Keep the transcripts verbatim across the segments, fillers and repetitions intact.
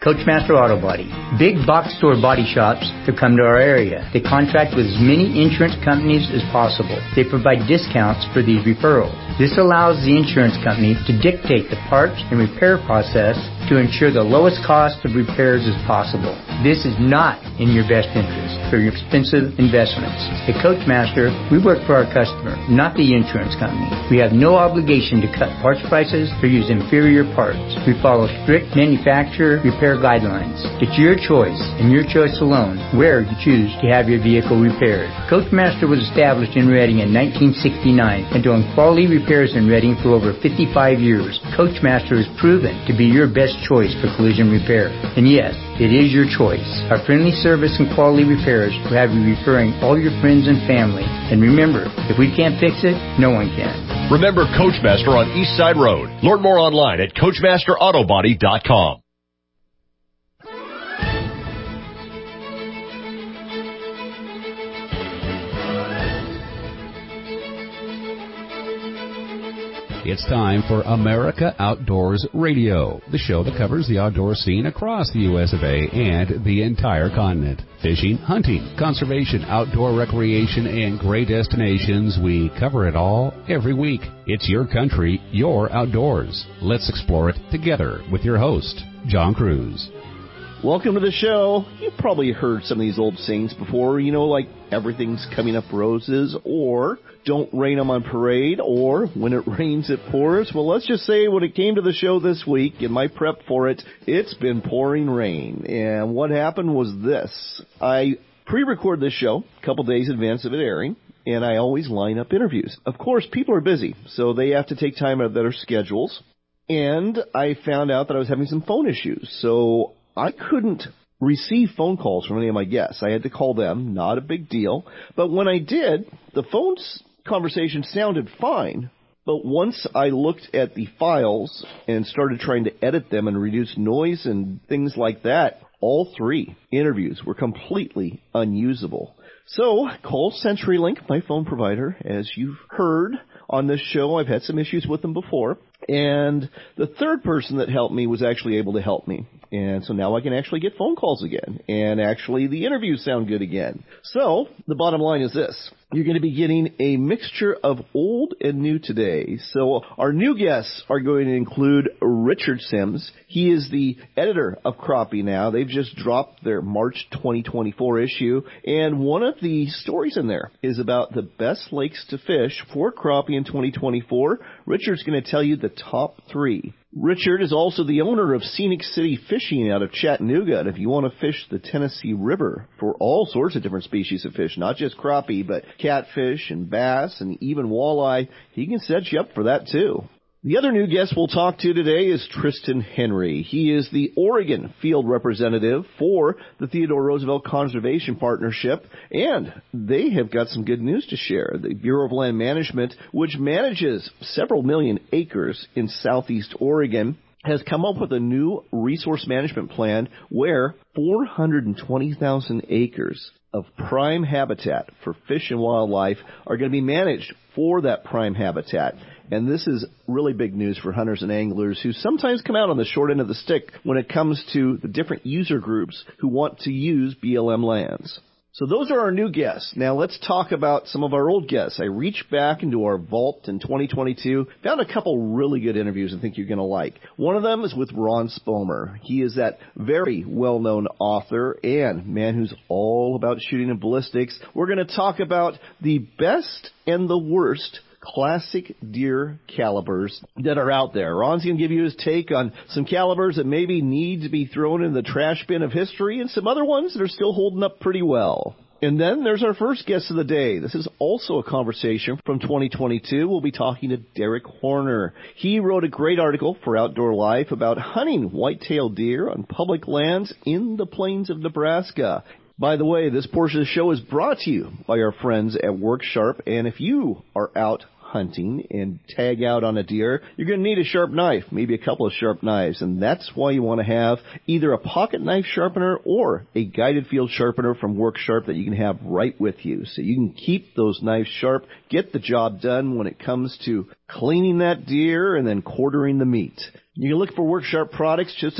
Coachmaster Auto Body. Big box store body shops have come to our area. They contract with as many insurance companies as possible. They provide discounts for these referrals. This allows the insurance company to dictate the parts and repair process to ensure the lowest cost of repairs as possible. This is not in your best interest for your expensive investments. At Coachmaster, we work for our customer, not the insurance company. We have no obligation to cut parts prices or use inferior parts. We follow strict manufacturer repair guidelines. It's your choice, and your choice alone, where you choose to have your vehicle repaired. Coachmaster was established in Reading in nineteen sixty-nine and doing quality repairs in Reading for over fifty-five years. Coachmaster is proven to be your best choice for collision repair. And yes, it is your choice. Our friendly service and quality repairs will have you referring all your friends and family. And remember, if we can't fix it, no one can. Remember Coachmaster on East Side Road. Learn more online at coachmaster auto body dot com. It's time for America Outdoors Radio, the show that covers the outdoor scene across the U S of A and the entire continent. Fishing, hunting, conservation, outdoor recreation, and great destinations. We cover it all every week. It's your country, your outdoors. Let's explore it together with your host, John Cruz. Welcome to the show. You've probably heard some of these old sayings before, you know, like everything's coming up roses, or don't rain on my parade, or when it rains, it pours. Well, let's just say when it came to the show this week, in my prep for it, it's been pouring rain. And what happened was this. I pre-record this show a couple days in advance of it airing, and I always line up interviews. Of course, people are busy, so they have to take time out of their schedules. And I found out that I was having some phone issues, so I couldn't receive phone calls from any of my guests. I had to call them, not a big deal. But when I did, the phone conversation sounded fine. But once I looked at the files and started trying to edit them and reduce noise and things like that, all three interviews were completely unusable. So, call CenturyLink, my phone provider. As you've heard on this show, I've had some issues with them before. And the third person that helped me was actually able to help me. And so now I can actually get phone calls again. And actually the interviews sound good again. So the bottom line is this. You're going to be getting a mixture of old and new today. So our new guests are going to include Richard Sims. He is the editor of Crappie Now. They've just dropped their March twenty twenty-four issue. And one of the stories in there is about the best lakes to fish for crappie in twenty twenty-four. Richard's going to tell you the top three. Richard is also the owner of Scenic City Fishing out of Chattanooga. And if you want to fish the Tennessee River for all sorts of different species of fish, not just crappie, but catfish and bass and even walleye, he can set you up for that too. The other new guest we'll talk to today is Tristan Henry. He is the Oregon field representative for the Theodore Roosevelt Conservation Partnership, and they have got some good news to share. The Bureau of Land Management, which manages several million acres in southeast Oregon, has come up with a new resource management plan where four hundred twenty thousand acres of prime habitat for fish and wildlife are going to be managed for that prime habitat. And this is really big news for hunters and anglers who sometimes come out on the short end of the stick when it comes to the different user groups who want to use B L M lands. So those are our new guests. Now let's talk about some of our old guests. I reached back into our vault in twenty twenty-two, found a couple really good interviews I think you're going to like. One of them is with Ron Spomer. He is that very well-known author and man who's all about shooting and ballistics. We're going to talk about the best and the worst classic deer calibers that are out there. Ron's going to give you his take on some calibers that maybe need to be thrown in the trash bin of history and some other ones that are still holding up pretty well. And then there's our first guest of the day. This is also a conversation from twenty twenty-two. We'll be talking to Derek Horner. He wrote a great article for Outdoor Life about hunting white-tailed deer on public lands in the plains of Nebraska. By the way, this portion of the show is brought to you by our friends at Worksharp. And if you are out hunting and tag out on a deer, you're going to need a sharp knife, maybe a couple of sharp knives. And that's why you want to have either a pocket knife sharpener or a guided field sharpener from Worksharp that you can have right with you. So you can keep those knives sharp, get the job done when it comes to cleaning that deer and then quartering the meat. You can look for Worksharp products just about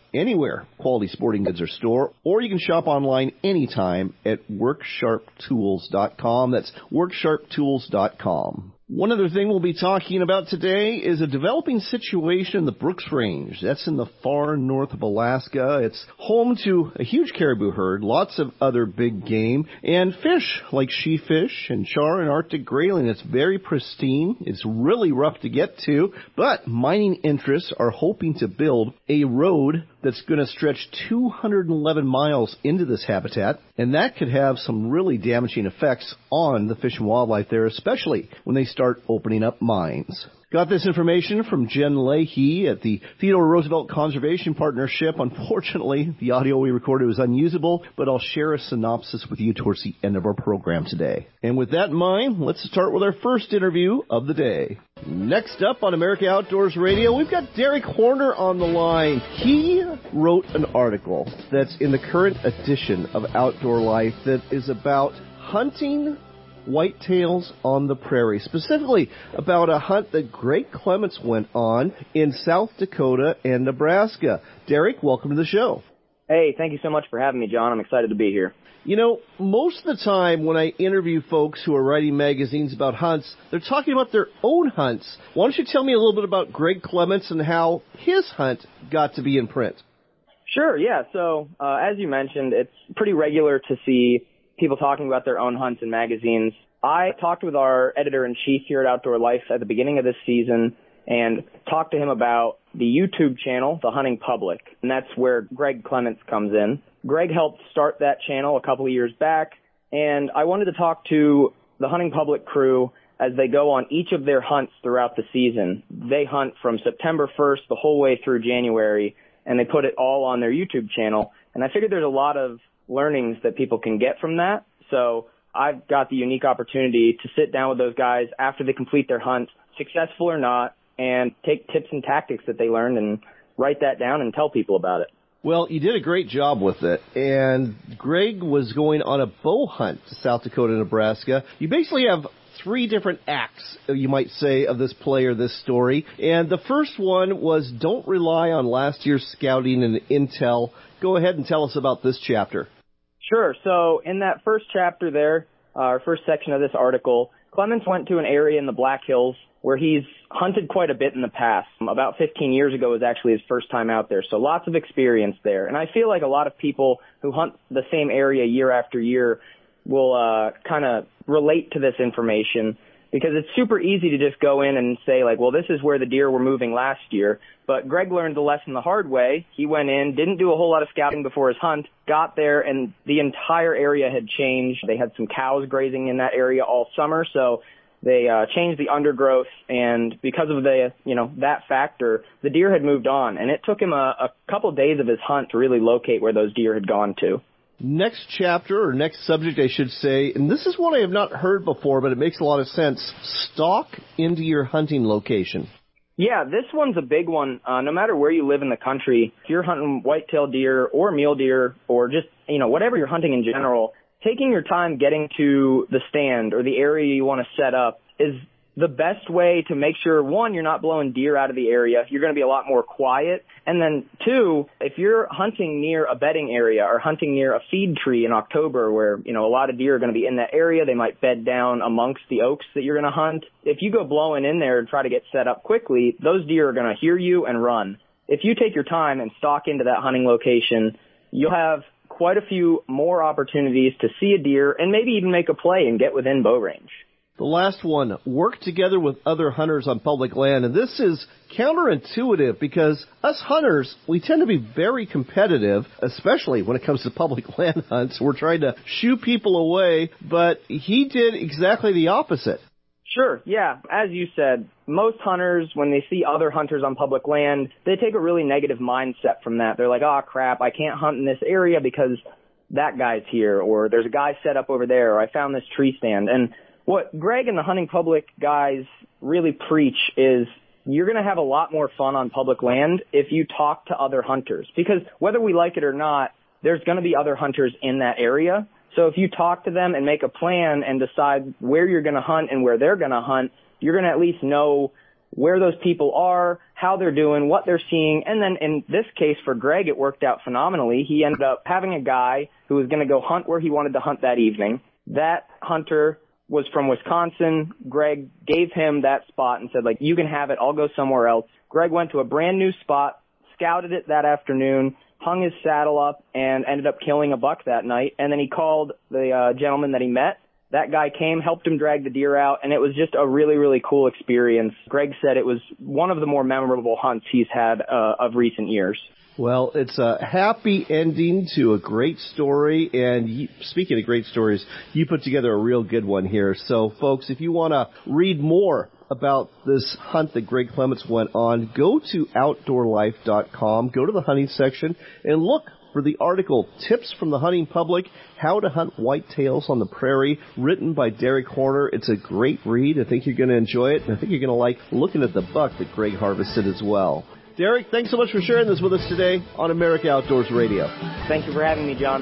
anywhere quality sporting goods are stored, or you can shop online anytime at work sharp tools dot com. That's work sharp tools dot com. One other thing we'll be talking about today is a developing situation in the Brooks Range. That's in the far north of Alaska. It's home to a huge caribou herd, lots of other big game, and fish like sheefish and char and Arctic grayling. It's very pristine. It's really rough to get to, but mining interests are hoping to build a road that's going to stretch two hundred eleven miles into this habitat, and that could have some really damaging effects on the fish and wildlife there, especially when they start opening up mines. Got this information from Jen Leahy at the Theodore Roosevelt Conservation Partnership. Unfortunately, the audio we recorded was unusable, but I'll share a synopsis with you towards the end of our program today. And with that in mind, let's start with our first interview of the day. Next up on America Outdoors Radio, we've got Derek Horner on the line. He wrote an article that's in the current edition of Outdoor Life that is about hunting whitetails on the prairie, specifically about a hunt that Greg Clements went on in South Dakota and Nebraska. Derek, welcome to the show. Hey, thank you so much for having me, John. I'm excited to be here. You know, most of the time when I interview folks who are writing magazines about hunts, they're talking about their own hunts. Why don't you tell me a little bit about Greg Clements and how his hunt got to be in print? Sure, yeah. So, uh, as you mentioned, it's pretty regular to see people talking about their own hunts in magazines. I talked with our editor-in-chief here at Outdoor Life at the beginning of this season and talked to him about the YouTube channel, The Hunting Public, and that's where Greg Clements comes in. Greg helped start that channel a couple of years back, and I wanted to talk to the Hunting Public crew as they go on each of their hunts throughout the season. They hunt from September first the whole way through January, and they put it all on their YouTube channel. And I figured there's a lot of learnings that people can get from that. So I've got the unique opportunity to sit down with those guys after they complete their hunt, successful or not, and take tips and tactics that they learned and write that down and tell people about it. Well, you did a great job with it, and Greg was going on a bow hunt to South Dakota, Nebraska. You basically have three different acts, you might say, of this play or this story, and the first one was don't rely on last year's scouting and intel. Go ahead and tell us about this chapter. Sure. So in that first chapter there, uh, our first section of this article, Clements went to an area in the Black Hills where he's hunted quite a bit in the past. About fifteen years ago was actually his first time out there, so lots of experience there. And I feel like a lot of people who hunt the same area year after year will uh, kind of relate to this information, because it's super easy to just go in and say, like, well, this is where the deer were moving last year. But Greg learned the lesson the hard way. He went in, didn't do a whole lot of scouting before his hunt, got there, and the entire area had changed. They had some cows grazing in that area all summer, so they uh, changed the undergrowth, and because of the, you know, that factor, the deer had moved on. And it took him a, a couple days of his hunt to really locate where those deer had gone to. Next chapter, or next subject, I should say, and this is one I have not heard before, but it makes a lot of sense. Stalk into your hunting location. Yeah, this one's a big one. Uh, no matter where you live in the country, if you're hunting whitetail deer or mule deer or just, you know, whatever you're hunting in general, taking your time getting to the stand or the area you want to set up is the best way to make sure, one, you're not blowing deer out of the area. You're going to be a lot more quiet. And then, two, if you're hunting near a bedding area or hunting near a feed tree in October where, you know, a lot of deer are going to be in that area, they might bed down amongst the oaks that you're going to hunt. If you go blowing in there and try to get set up quickly, those deer are going to hear you and run. If you take your time and stalk into that hunting location, you'll have quite a few more opportunities to see a deer and maybe even make a play and get within bow range. The last one, work together with other hunters on public land. And this is counterintuitive because us hunters, we tend to be very competitive, especially when it comes to public land hunts. We're trying to shoo people away, but he did exactly the opposite. Sure, yeah. As you said, most hunters, when they see other hunters on public land, they take a really negative mindset from that. They're like, oh, crap, I can't hunt in this area because that guy's here, or there's a guy set up over there, or I found this tree stand. And what Greg and the Hunting Public guys really preach is you're going to have a lot more fun on public land if you talk to other hunters, because whether we like it or not, there's going to be other hunters in that area. So if you talk to them and make a plan and decide where you're going to hunt and where they're going to hunt, you're going to at least know where those people are, how they're doing, what they're seeing. And then in this case for Greg, it worked out phenomenally. He ended up having a guy who was going to go hunt where he wanted to hunt that evening. That hunter was from Wisconsin. Greg gave him that spot and said, like, you can have it. I'll go somewhere else. Greg went to a brand new spot, scouted it that afternoon, hung his saddle up, and ended up killing a buck that night. And then he called the uh, gentleman that he met. That guy came, helped him drag the deer out, and it was just a really, really cool experience. Greg said it was one of the more memorable hunts he's had uh, of recent years. Well, it's a happy ending to a great story, and you, speaking of great stories, you put together a real good one here. So, folks, if you want to read more about this hunt that Greg Clements went on, go to outdoor life dot com, go to the hunting section, and look for the article, Tips from the Hunting Public, How to Hunt Whitetails on the Prairie, written by Derek Horner. It's a great read. I think you're going to enjoy it, and I think you're going to like looking at the buck that Greg harvested as well. Derek, thanks so much for sharing this with us today on America Outdoors Radio. Thank you for having me, John.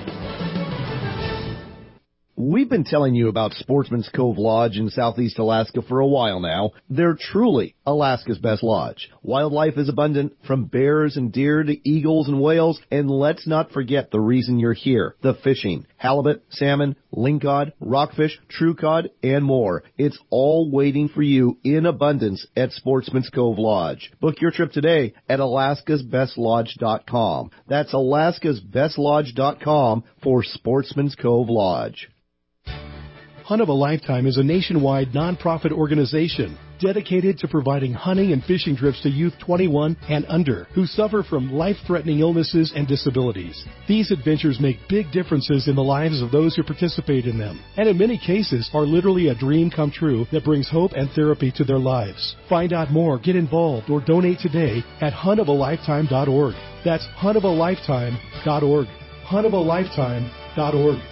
We've been telling you about Sportsman's Cove Lodge in Southeast Alaska for a while now. They're truly Alaska's best lodge. Wildlife is abundant, from bears and deer to eagles and whales, and let's not forget the reason you're here, the fishing. Halibut, salmon, lingcod, rockfish, true cod, and more. It's all waiting for you in abundance at Sportsman's Cove Lodge. Book your trip today at alaskas best lodge dot com. That's alaskas best lodge dot com for Sportsman's Cove Lodge. Hunt of a Lifetime is a nationwide nonprofit organization dedicated to providing hunting and fishing trips to youth twenty-one and under who suffer from life-threatening illnesses and disabilities. These adventures make big differences in the lives of those who participate in them, and in many cases are literally a dream come true that brings hope and therapy to their lives. Find out more, get involved, or donate today at hunt of a lifetime dot org. That's hunt of a lifetime dot org. hunt of a lifetime dot org.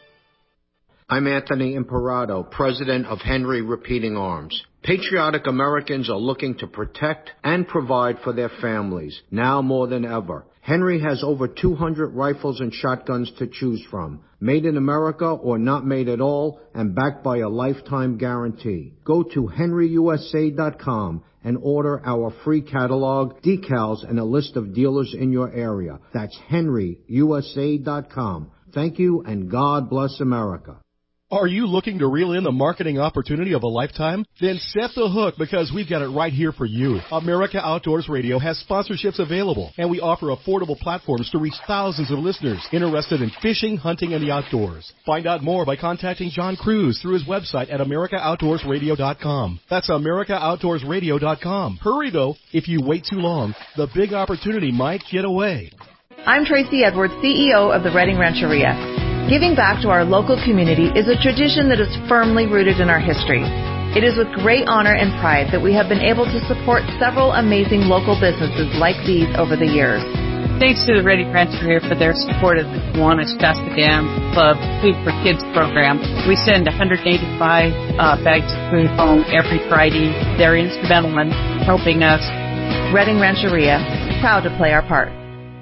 I'm Anthony Imperato, president of Henry Repeating Arms. Patriotic Americans are looking to protect and provide for their families, now more than ever. Henry has over two hundred rifles and shotguns to choose from, made in America or not made at all, and backed by a lifetime guarantee. Go to henry u s a dot com and order our free catalog, decals, and a list of dealers in your area. That's henry u s a dot com. Thank you, and God bless America. Are you looking to reel in the marketing opportunity of a lifetime? Then set the hook, because we've got it right here for you. America Outdoors Radio has sponsorships available, and we offer affordable platforms to reach thousands of listeners interested in fishing, hunting, and the outdoors. Find out more by contacting John Cruz through his website at america outdoors radio dot com. That's america outdoors radio dot com. Hurry, though. If you wait too long, the big opportunity might get away. I'm Tracy Edwards, C E O of the Redding Rancheria. Giving back to our local community is a tradition that is firmly rooted in our history. It is with great honor and pride that we have been able to support several amazing local businesses like these over the years. Thanks to the Redding Rancheria for their support of the Kiwanis Shasta Dam Club Food for Kids program. We send one hundred eighty-five uh, bags of food home every Friday. They're instrumental in helping us. Redding Rancheria, proud to play our part.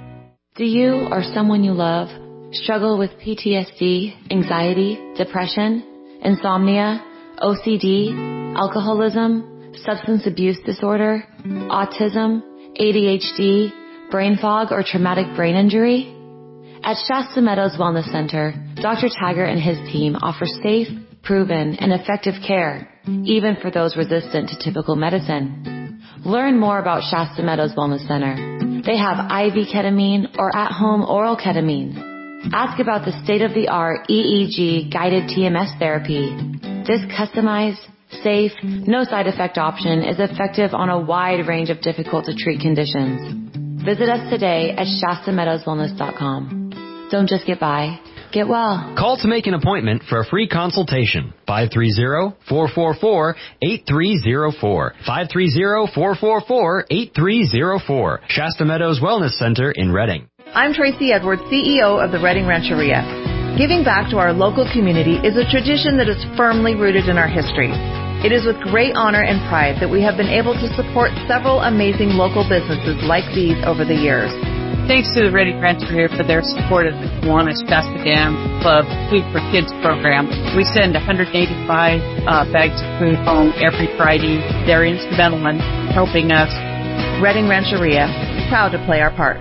Do you or someone you love struggle with P T S D, anxiety, depression, insomnia, O C D, alcoholism, substance abuse disorder, autism, A D H D, brain fog, or traumatic brain injury? At Shasta Meadows Wellness Center, Doctor Taggart and his team offer safe, proven, and effective care, even for those resistant to typical medicine. Learn more about Shasta Meadows Wellness Center. They have I V ketamine or at-home oral ketamine. Ask about the state-of-the-art E E G guided T M S therapy. This customized, safe, no side effect option is effective on a wide range of difficult to treat conditions. Visit us today at shasta meadows wellness dot com. Don't just get by, get well. Call to make an appointment for a free consultation. five three zero, four four four, eight three zero four. five three zero, four four four, eight three zero four. Shasta Meadows Wellness Center in Redding. I'm Tracy Edwards, C E O of the Redding Rancheria. Giving back to our local community is a tradition that is firmly rooted in our history. It is with great honor and pride that we have been able to support several amazing local businesses like these over the years. Thanks to the Ready Rancheria for their support of the Kiwanis Shasta Dam Club Food for Kids program. We send one hundred eighty-five uh, bags of food home every Friday. They're instrumental in helping us. Redding Rancheria, proud to play our part.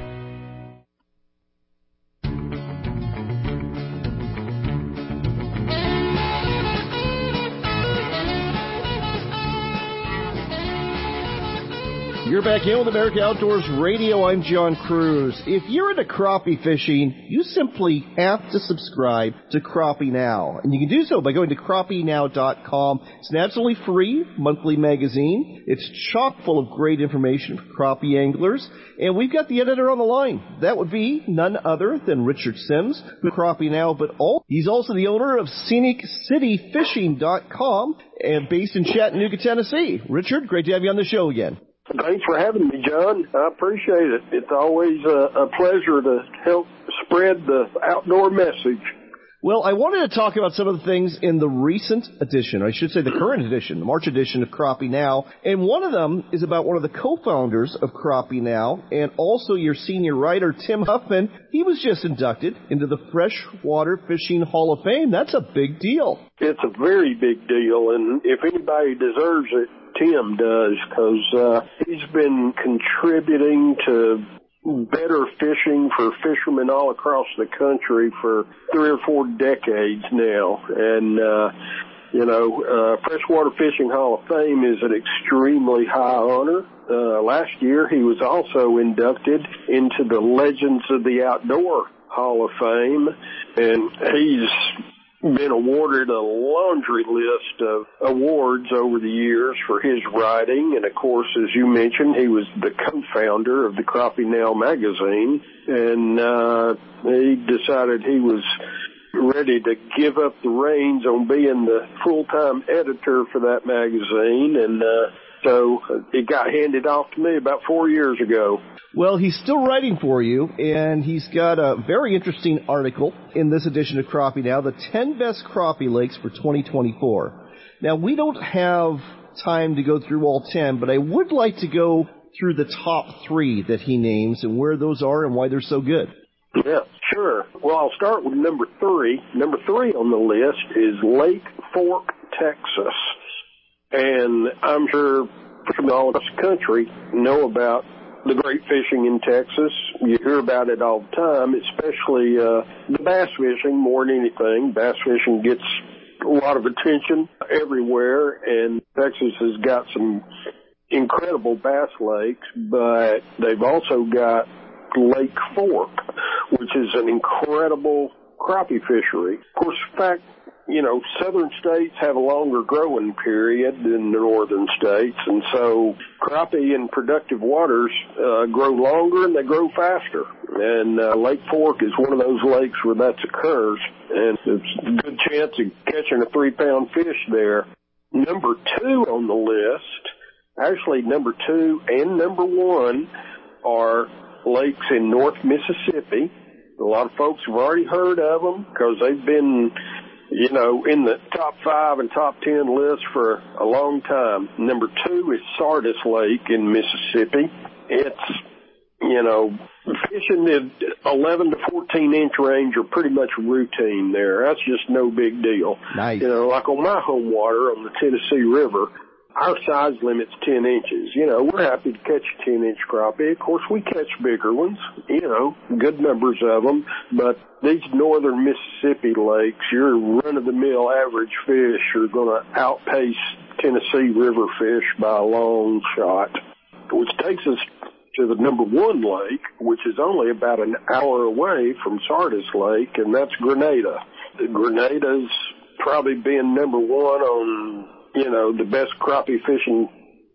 You're back in with America Outdoors Radio. I'm John Cruz. If you're into crappie fishing, you simply have to subscribe to Crappie Now. And you can do so by going to crappie now dot com. It's an absolutely free monthly magazine. It's chock full of great information for crappie anglers. And we've got the editor on the line. That would be none other than Richard Sims, who Crappie Now, but all. He's also the owner of scenic city fishing dot com and based in Chattanooga, Tennessee. Richard, great to have you on the show again. Thanks for having me, John. I appreciate it. It's always a, a pleasure to help spread the outdoor message. Well, I wanted to talk about some of the things in the recent edition, I should say the current edition, the March edition of Crappie Now. And one of them is about one of the co-founders of Crappie Now and also your senior writer, Tim Huffman. He was just inducted into the Freshwater Fishing Hall of Fame. That's a big deal. It's a very big deal, and if anybody deserves it, Tim does, because uh, he's been contributing to better fishing for fishermen all across the country for three or four decades now. And, uh, you know, uh, Freshwater Fishing Hall of Fame is an extremely high honor. Uh, last year, he was also inducted into the Legends of the Outdoor Hall of Fame, and he's been awarded a laundry list of awards over the years for his writing. And, of course, as you mentioned, he was the co-founder of the Crappie Now magazine. And uh, he decided he was ready to give up the reins on being the full-time editor for that magazine. And uh, so it got handed off to me about four years ago. Well, he's still writing for you, and he's got a very interesting article in this edition of Crappie Now, the ten best crappie lakes for twenty twenty-four. Now, we don't have time to go through all ten, but I would like to go through the top three that he names and where those are and why they're so good. Yeah, sure. Well, I'll start with number three. Number three on the list is Lake Fork, Texas. And I'm sure from all across the country know about the great fishing in Texas. You hear about it all the time, especially uh, the bass fishing more than anything. Bass fishing gets a lot of attention everywhere, and Texas has got some incredible bass lakes, but they've also got Lake Fork, which is an incredible crappie fishery. Of course, in fact, you know, southern states have a longer growing period than the northern states, and so crappie in productive waters uh, grow longer and they grow faster. And uh, Lake Fork is one of those lakes where that occurs, and there's a good chance of catching a three-pound fish there. Number two on the list, actually number two and number one, are lakes in North Mississippi. A lot of folks have already heard of them because they've been, you know, in the top five and top ten lists for a long time. Number two is Sardis Lake in Mississippi. It's, you know, fishing the eleven to fourteen inch range are pretty much routine there. That's just no big deal. Nice. You know, like on my home water on the Tennessee River, our size limit's ten inches. You know, we're happy to catch a ten inch crappie. Of course, we catch bigger ones, you know, good numbers of them. But these northern Mississippi lakes, your run-of-the-mill average fish are going to outpace Tennessee River fish by a long shot, which takes us to the number one lake, which is only about an hour away from Sardis Lake, and that's Grenada. Grenada's probably been number one on, you know, the best crappie fishing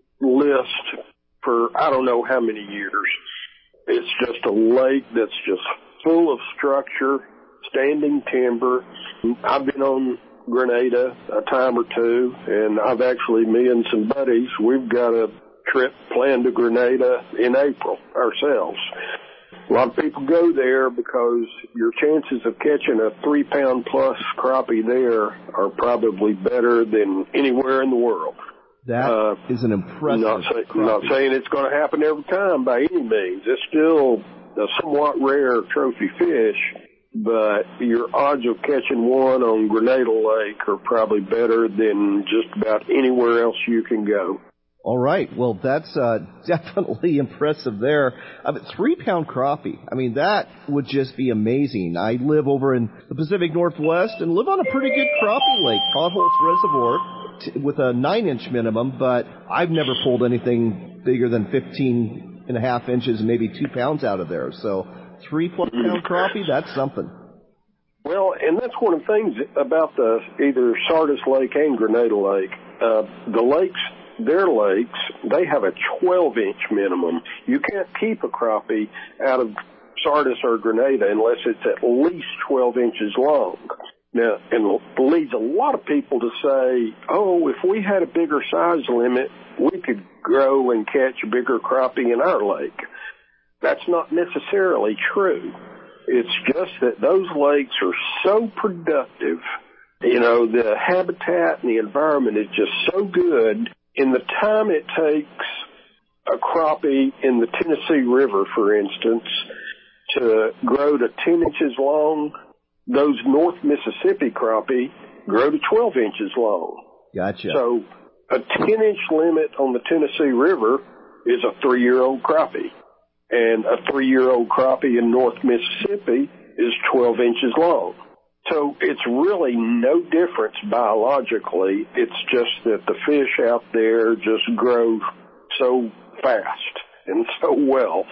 list for I don't know how many years. It's just a lake that's just full of structure, standing timber. I've been on Grenada a time or two, and I've actually, me and some buddies, we've got a trip planned to Grenada in April ourselves. A lot of people go there because your chances of catching a three-pound plus crappie there are probably better than anywhere in the world. That uh, is an impressive not, say, not saying it's going to happen every time by any means. It's still a somewhat rare trophy fish, but your odds of catching one on Grenada Lake are probably better than just about anywhere else you can go. All right. Well, that's uh, definitely impressive there. Uh, three-pound crappie. I mean, that would just be amazing. I live over in the Pacific Northwest and live on a pretty good crappie lake, Potholes Reservoir, t- with a nine-inch minimum, but I've never pulled anything bigger than fifteen and a half inches and maybe two pounds out of there. So three-plus-pound crappie, that's something. Well, and that's one of the things about the either Sardis Lake and Grenada Lake. Uh, the lakes... Their lakes, they have a twelve-inch minimum. You can't keep a crappie out of Sardis or Grenada unless it's at least twelve inches long. Now, and it leads a lot of people to say, oh, if we had a bigger size limit, we could grow and catch a bigger crappie in our lake. That's not necessarily true. It's just that those lakes are so productive. You know, the habitat and the environment is just so good. In the time it takes a crappie in the Tennessee River, for instance, to grow to ten inches long, those North Mississippi crappie grow to twelve inches long. Gotcha. So a ten-inch limit on the Tennessee River is a three-year-old crappie. And a three-year-old crappie in North Mississippi is twelve inches long. So it's really no difference biologically. It's just that the fish out there just grow so fast and so well.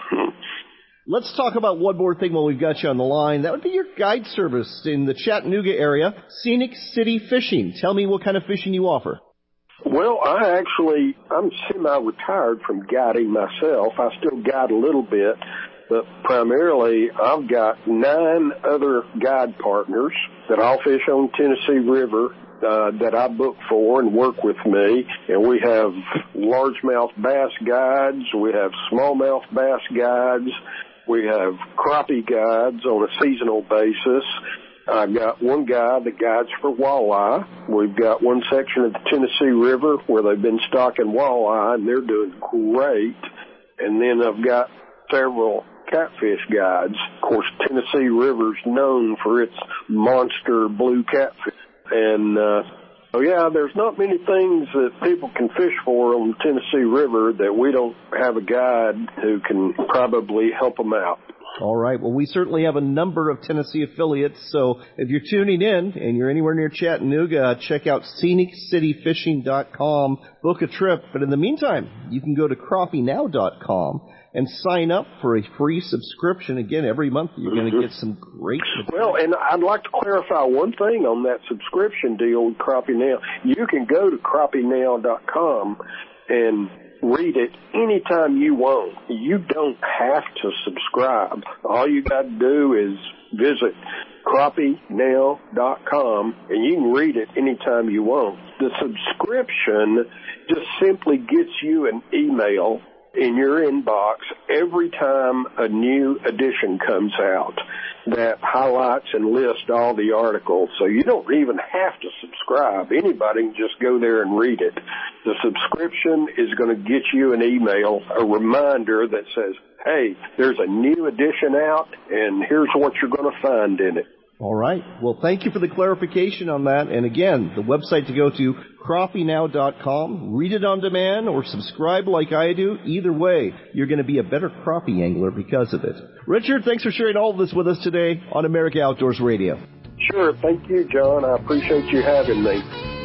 Let's talk about one more thing while we've got you on the line. That would be your guide service in the Chattanooga area, Scenic City Fishing. Tell me what kind of fishing you offer. Well, I actually, I'm semi-retired from guiding myself. I still guide a little bit. But primarily, I've got nine other guide partners that all fish on Tennessee River uh, that I book for and work with me. And we have largemouth bass guides. We have smallmouth bass guides. We have crappie guides on a seasonal basis. I've got one guy that guides for walleye. We've got one section of the Tennessee River where they've been stocking walleye, and they're doing great. And then I've got several catfish guides. Of course, Tennessee River's known for its monster blue catfish. And, uh, oh yeah, there's not many things that people can fish for on the Tennessee River that we don't have a guide who can probably help them out. All right. Well, we certainly have a number of Tennessee affiliates, so if you're tuning in and you're anywhere near Chattanooga, check out scenic city fishing dot com, book a trip. But in the meantime, you can go to crappie now dot com and sign up for a free subscription. Again, every month you're going to get some great... Well, and I'd like to clarify one thing on that subscription deal with Crappie Now. You can go to crappie now dot com and read it anytime you want. You don't have to subscribe. All you got to do is visit crappie now dot com and you can read it anytime you want. The subscription just simply gets you an email in your inbox every time a new edition comes out that highlights and lists all the articles. So you don't even have to subscribe. Anybody can just go there and read it. The subscription is going to get you an email, a reminder that says, hey, there's a new edition out, and here's what you're going to find in it. All right. Well, thank you for the clarification on that. And again, the website to go to, crappie now dot com. Read it on demand or subscribe like I do. Either way, you're going to be a better crappie angler because of it. Richard, thanks for sharing all of this with us today on America Outdoors Radio. Sure. Thank you, John. I appreciate you having me.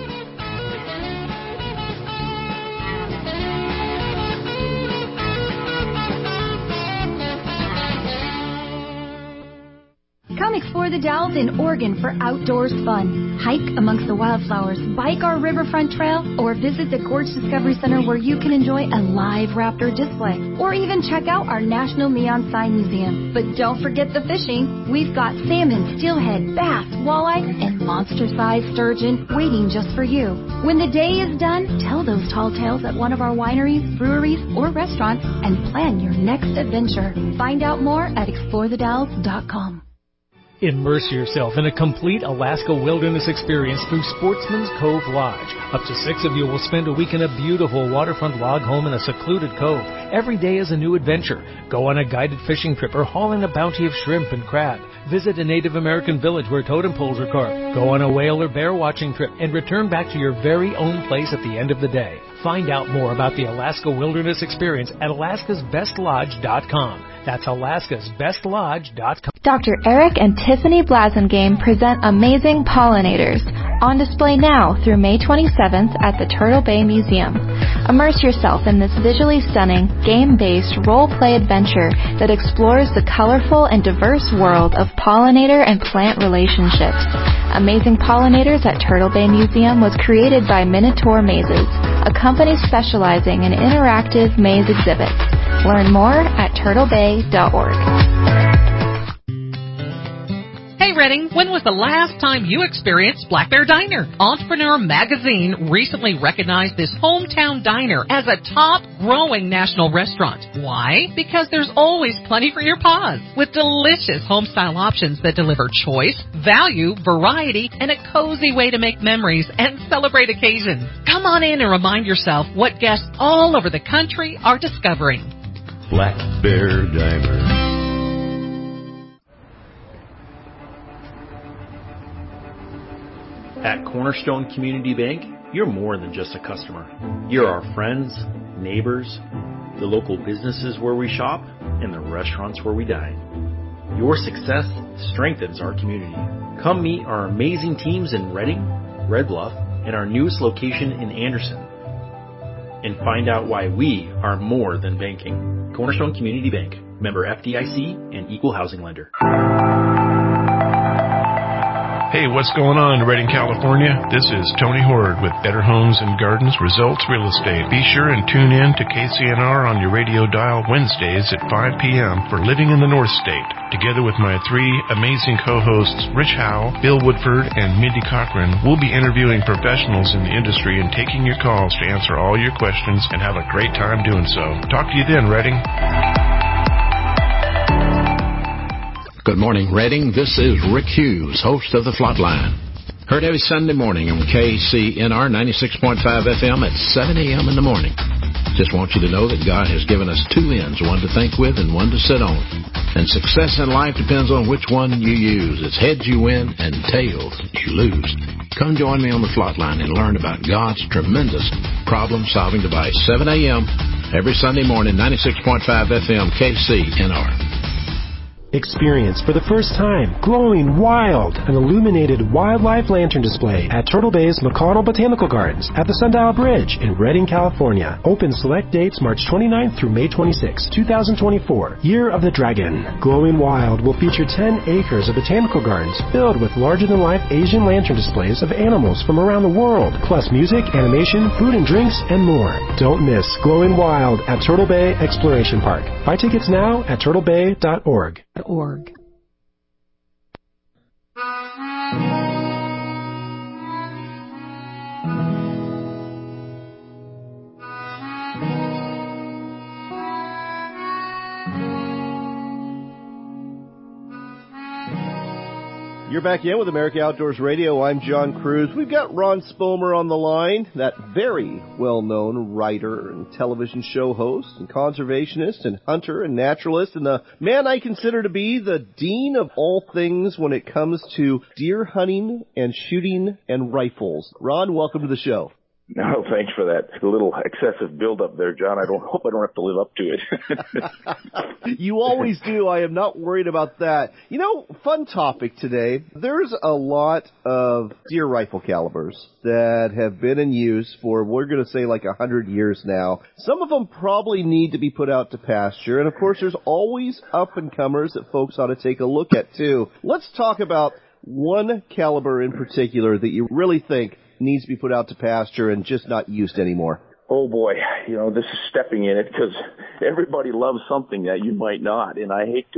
Come explore the Dalles in Oregon for outdoors fun. Hike amongst the wildflowers, bike our riverfront trail, or visit the Gorge Discovery Center where you can enjoy a live raptor display, or even check out our National Neon Sign Museum. But don't forget the fishing. We've got salmon, steelhead, bass, walleye, and monster-sized sturgeon waiting just for you. When the day is done, tell those tall tales at one of our wineries, breweries, or restaurants and plan your next adventure. Find out more at explore the dalles dot com. Immerse yourself in a complete Alaska wilderness experience through Sportsman's Cove Lodge. Up to six of you will spend a week in a beautiful waterfront log home in a secluded cove. Every day is a new adventure. Go on a guided fishing trip or haul in a bounty of shrimp and crab. Visit a Native American village where totem poles are carved. Go on a whale or bear watching trip and return back to your very own place at the end of the day. Find out more about the Alaska Wilderness Experience at Alaska's Best Lodge dot com. That's Alaska's Best Lodge dot com. Doctor Eric and Tiffany Blasingame present Amazing Pollinators, on display now through May twenty-seventh at the Turtle Bay Museum. Immerse yourself in this visually stunning, game-based role-play adventure that explores the colorful and diverse world of pollinator and plant relationships. Amazing Pollinators at Turtle Bay Museum was created by Minotaur Mazes, a company specializing in interactive maze exhibits. Learn more at turtle bay dot org. Hey Redding, when was the last time you experienced Black Bear Diner? Entrepreneur Magazine recently recognized this hometown diner as a top growing national restaurant. Why? Because there's always plenty for your paws, with delicious home-style options that deliver choice, value, variety, and a cozy way to make memories and celebrate occasions. Come on in and remind yourself what guests all over the country are discovering. Black Bear Diner. At Cornerstone Community Bank, you're more than just a customer. You're our friends, neighbors, the local businesses where we shop, and the restaurants where we dine. Your success strengthens our community. Come meet our amazing teams in Redding, Red Bluff, and our newest location in Anderson. And find out why we are more than banking. Cornerstone Community Bank, member F D I C and equal housing lender. Hey, what's going on in Redding, California? This is Tony Horde with Better Homes and Gardens Results Real Estate. Be sure and tune in to K C N R on your radio dial Wednesdays at five p.m. for Living in the North State. Together with my three amazing co-hosts, Rich Howell, Bill Woodford, and Mindy Cochran, we'll be interviewing professionals in the industry and taking your calls to answer all your questions and have a great time doing so. Talk to you then, Redding. Good morning, Redding. This is Rick Hughes, host of The Flatline. Heard every Sunday morning on K C N R ninety-six point five F M at seven a.m. in the morning. Just want you to know that God has given us two ends, one to think with and one to sit on. And success in life depends on which one you use. It's heads you win and tails you lose. Come join me on The Flatline and learn about God's tremendous problem-solving device. seven a.m. every Sunday morning, ninety-six point five F M, K C N R. Experience for the first time Glowing Wild, an illuminated wildlife lantern display at Turtle Bay's McConnell Botanical Gardens at the Sundial Bridge in Redding, California. Open select dates March twenty-ninth through May twenty-sixth, twenty twenty-four. Year of the Dragon. Glowing Wild will feature ten acres of botanical gardens filled with larger-than-life Asian lantern displays of animals from around the world, plus music, animation, food and drinks, and more. Don't miss Glowing Wild at Turtle Bay Exploration Park. Buy tickets now at turtle bay dot org. Org. You're back in with America Outdoors Radio. I'm John Cruz. We've got Ron Spomer on the line, that very well-known writer and television show host and conservationist and hunter and naturalist, and the man I consider to be the dean of all things when it comes to deer hunting and shooting and rifles. Ron, welcome to the show. No, thanks for that little excessive build-up there, John. I don't hope I don't have to live up to it. You always do. I am not worried about that. You know, fun topic today. There's a lot of deer rifle calibers that have been in use for, we're going to say, like a hundred years now. Some of them probably need to be put out to pasture. And, of course, there's always up-and-comers that folks ought to take a look at, too. Let's talk about one caliber in particular that you really think needs to be put out to pasture and just not used anymore. Oh, boy. You know, this is stepping in it because everybody loves something that you might not. And I hate to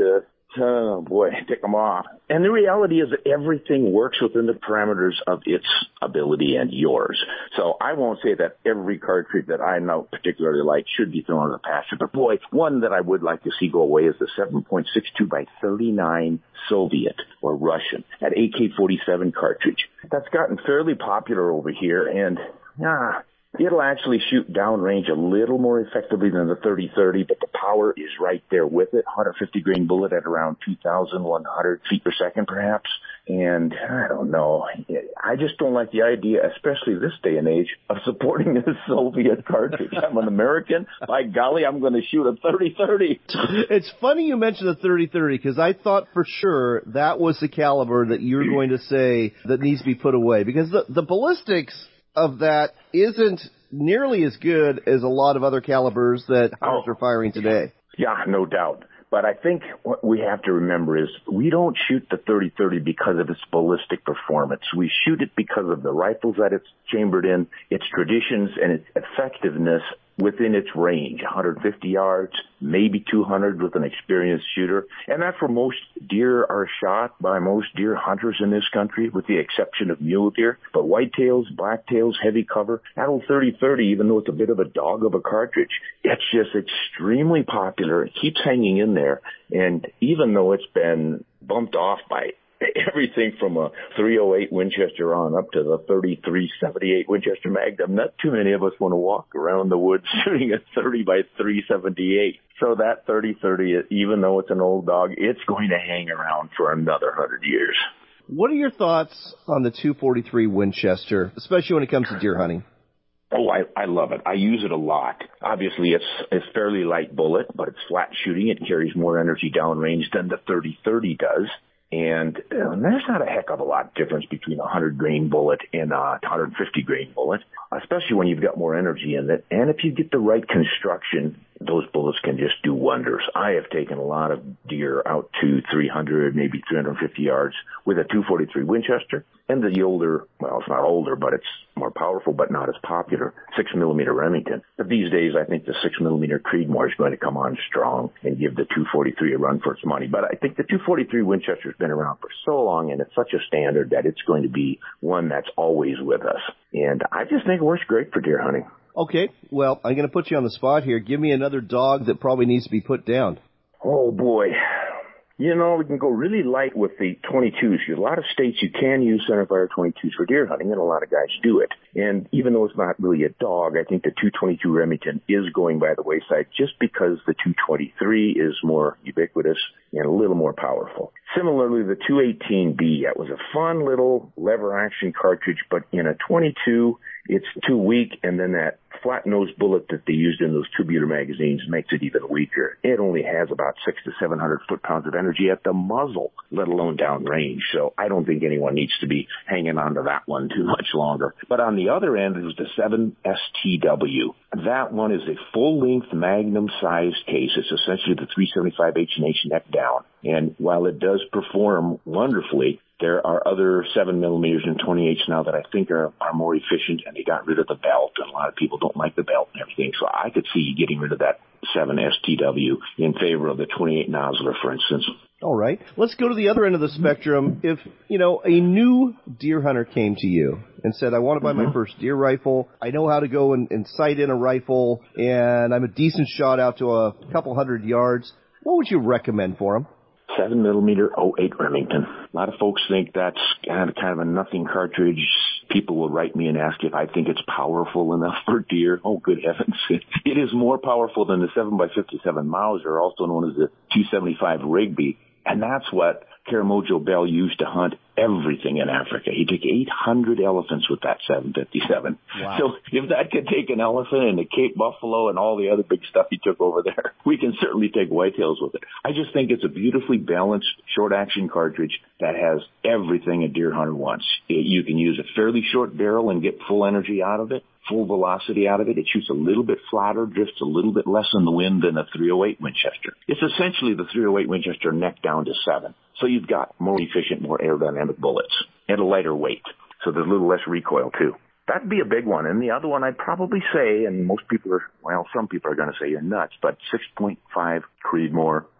Oh, boy, tick them off. And the reality is that everything works within the parameters of its ability and yours. So I won't say that every cartridge that I know particularly like should be thrown in the pasture. But, boy, one that I would like to see go away is the seven point six two by thirty-nine Soviet or Russian, that A K forty-seven cartridge. That's gotten fairly popular over here, and ah, it'll actually shoot downrange a little more effectively than the thirty thirty, but the power is right there with it. one hundred fifty grain bullet at around two thousand one hundred feet per second, perhaps. And I don't know. I just don't like the idea, especially this day and age, of supporting a Soviet cartridge. I'm an American. By golly, I'm going to shoot a thirty thirty. It's funny you mentioned the thirty thirty because I thought for sure that was the caliber that you're going to say that needs to be put away, because the, the ballistics of that isn't nearly as good as a lot of other calibers that ours are firing today. Yeah, no doubt. But I think what we have to remember is we don't shoot the thirty thirty because of its ballistic performance. We shoot it because of the rifles that it's chambered in, its traditions, and its effectiveness within its range, one hundred fifty yards, maybe two hundred with an experienced shooter. And that's where most deer are shot by most deer hunters in this country, with the exception of mule deer. But whitetails, blacktails, heavy cover, that old thirty thirty, even though it's a bit of a dog of a cartridge, it's just extremely popular. It keeps hanging in there. And even though it's been bumped off by everything from a three oh eight Winchester on up to the thirty-three seventy-eight Winchester Magnum, not too many of us want to walk around the woods shooting a thirty by three seventy-eight. So that thirty thirty, even though it's an old dog, it's going to hang around for another hundred years. What are your thoughts on the two forty-three Winchester, especially when it comes to deer hunting? Oh, I, I love it. I use it a lot. Obviously, it's a fairly light bullet, but it's flat shooting. It carries more energy downrange than the thirty thirty does. And uh, there's not a heck of a lot of difference between a one hundred grain bullet and a one hundred fifty grain bullet, especially when you've got more energy in it. And if you get the right construction, those bullets can just do wonders. I have taken a lot of deer out to three hundred, maybe three hundred fifty yards with a two forty-three Winchester and the older, well, it's not older, but it's more powerful, but not as popular, six millimeter Remington. But these days, I think the six millimeter Creedmoor is going to come on strong and give the two forty-three a run for its money. But I think the two forty-three Winchester has been around for so long, and it's such a standard that it's going to be one that's always with us. And I just think it works great for deer hunting. Okay, well, I'm going to put you on the spot here. Give me another dog that probably needs to be put down. Oh, boy. You know, we can go really light with the twenty-twos. A lot of states you can use centerfire twenty-twos for deer hunting, and a lot of guys do it. And even though it's not really a dog, I think the two twenty-two Remington is going by the wayside just because the two twenty-three is more ubiquitous and a little more powerful. Similarly, the two eighteen B, that was a fun little lever-action cartridge, but in a twenty-two, it's too weak, and then that flat-nosed bullet that they used in those tubular magazines makes it even weaker. It only has about six to seven hundred foot-pounds of energy at the muzzle, let alone downrange. So I don't think anyone needs to be hanging on to that one too much longer. But on the other end is the seven S T W. That one is a full-length Magnum-sized case. It's essentially the three seventy-five H and H neck down. And while it does perform wonderfully, there are other seven millimeters and twenty-eights now that I think are, are more efficient, and they got rid of the belt, and a lot of people don't like the belt and everything. So I could see getting rid of that seven S T W in favor of the twenty-eight Nosler, for instance. All right. Let's go to the other end of the spectrum. If, you know, a new deer hunter came to you and said, I want to buy mm-hmm. my first deer rifle, I know how to go and, and sight in a rifle, and I'm a decent shot out to a couple hundred yards, what would you recommend for him? seven millimeter oh eight Remington. A lot of folks think that's kind of, kind of a nothing cartridge. People will write me and ask if I think it's powerful enough for deer. Oh, good heavens. It is more powerful than the seven by fifty-seven Mauser, also known as the two seventy-five Rigby. And that's what Karamojo Bell used to hunt everything in Africa. He took eight hundred elephants with that seven fifty-seven. Wow. So if that could take an elephant and a Cape buffalo and all the other big stuff he took over there, we can certainly take whitetails with it. I just think it's a beautifully balanced short-action cartridge that has everything a deer hunter wants. You can use a fairly short barrel and get full energy out of it, full velocity out of it. It shoots a little bit flatter, drifts a little bit less in the wind than a three oh eight Winchester. It's essentially the three oh eight Winchester neck down to seven. So you've got more efficient, more aerodynamic bullets and a lighter weight. So there's a little less recoil too. That'd be a big one. And the other one I'd probably say, and most people are, well, some people are going to say you're nuts, but six point five Creedmoor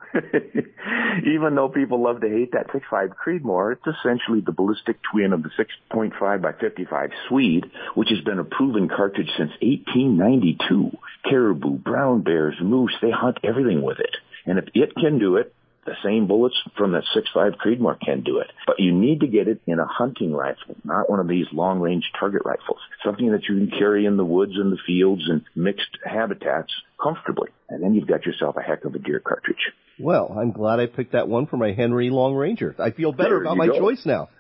Even though people love to hate that six point five Creedmoor, it's essentially the ballistic twin of the six point five by fifty-five Swede, which has been a proven cartridge since eighteen ninety-two. Caribou, brown bears, moose, they hunt everything with it. And if it can do it, the same bullets from that six point five Creedmoor can do it. But you need to get it in a hunting rifle, not one of these long-range target rifles. Something that you can carry in the woods and the fields and mixed habitats comfortably. And then you've got yourself a heck of a deer cartridge. Well, I'm glad I picked that one for my Henry Long Ranger. I feel better There about you my go. choice now.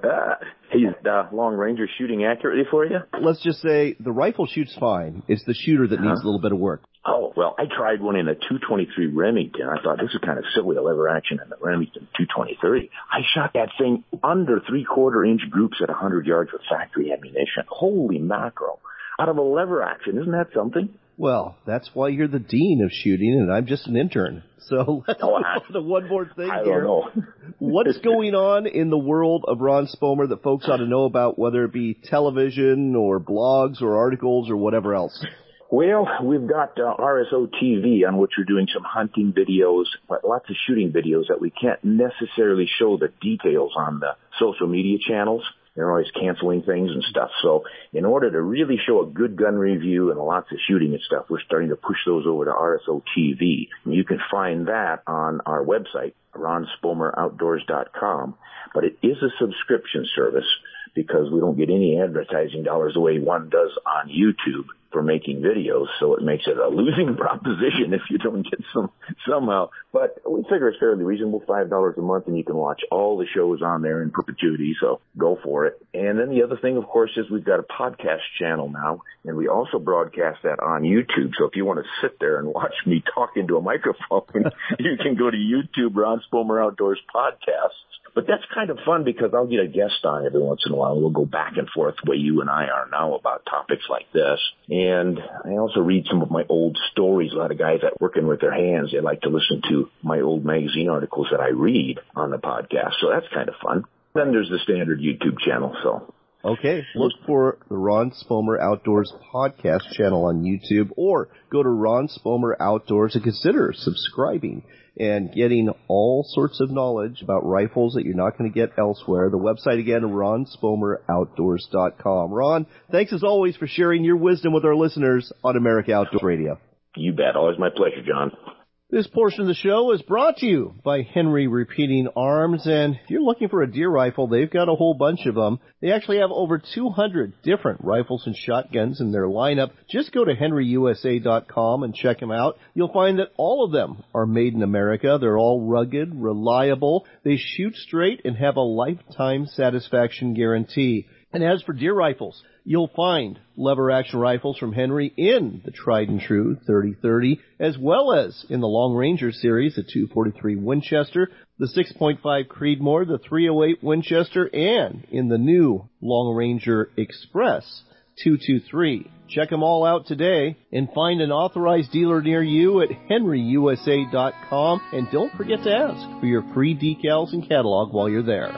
Is the Long Ranger shooting accurately for you? Let's just say the rifle shoots fine. It's the shooter that needs Huh? a little bit of work. Oh, well, I tried one in a two twenty-three Remington. I thought this is kind of silly, a lever action in the Remington two twenty-three. I shot that thing under three-quarter inch groups at one hundred yards with factory ammunition. Holy mackerel. Out of a lever action. Isn't that something? Well, that's why you're the dean of shooting, and I'm just an intern. So let's Oh, move I- on to one more thing I here. don't know. What's going on in the world of Ron Spomer that folks ought to know about, whether it be television or blogs or articles or whatever else? Well, we've got uh, R S O T V on which we're doing some hunting videos, but lots of shooting videos that we can't necessarily show the details on the social media channels. They're always canceling things and stuff. So in order to really show a good gun review and lots of shooting and stuff, we're starting to push those over to R S O T V. And you can find that on our website, ron spomer outdoors dot com. But it is a subscription service because we don't get any advertising dollars the way one does on YouTube for making videos, so it makes it a losing proposition if you don't get some somehow. But we figure it's fairly reasonable, five dollars a month, and you can watch all the shows on there in perpetuity, so go for it. And then the other thing, of course, is we've got a podcast channel now, and we also broadcast that on YouTube. So if you want to sit there and watch me talk into a microphone, you can go to YouTube, Ron Spomer Outdoors Podcasts. But that's kind of fun because I'll get a guest on every once in a while. We'll go back and forth the way you and I are now about topics like this. And I also read some of my old stories. A lot of guys that working with their hands, they like to listen to my old magazine articles that I read on the podcast. So that's kind of fun. Then there's the standard YouTube channel. So Okay, look for the Ron Spomer Outdoors podcast channel on YouTube, or go to Ron Spomer Outdoors and consider subscribing and getting all sorts of knowledge about rifles that you're not going to get elsewhere. The website again, ron spomer outdoors dot com. Ron, thanks as always for sharing your wisdom with our listeners on America Outdoors Radio. You bet. Always my pleasure, John. This portion of the show is brought to you by Henry Repeating Arms, and if you're looking for a deer rifle, they've got a whole bunch of them. They actually have over two hundred different rifles and shotguns in their lineup. Just go to henry u s a dot com and check them out. You'll find that all of them are made in America. They're all rugged, reliable. They shoot straight and have a lifetime satisfaction guarantee. And as for deer rifles, you'll find lever-action rifles from Henry in the tried-and-true thirty thirty, as well as in the Long Ranger series, the two forty-three Winchester, the six point five Creedmoor, the three oh eight Winchester, and in the new Long Ranger Express two twenty-three. Check them all out today and find an authorized dealer near you at henry u s a dot com. And don't forget to ask for your free decals and catalog while you're there.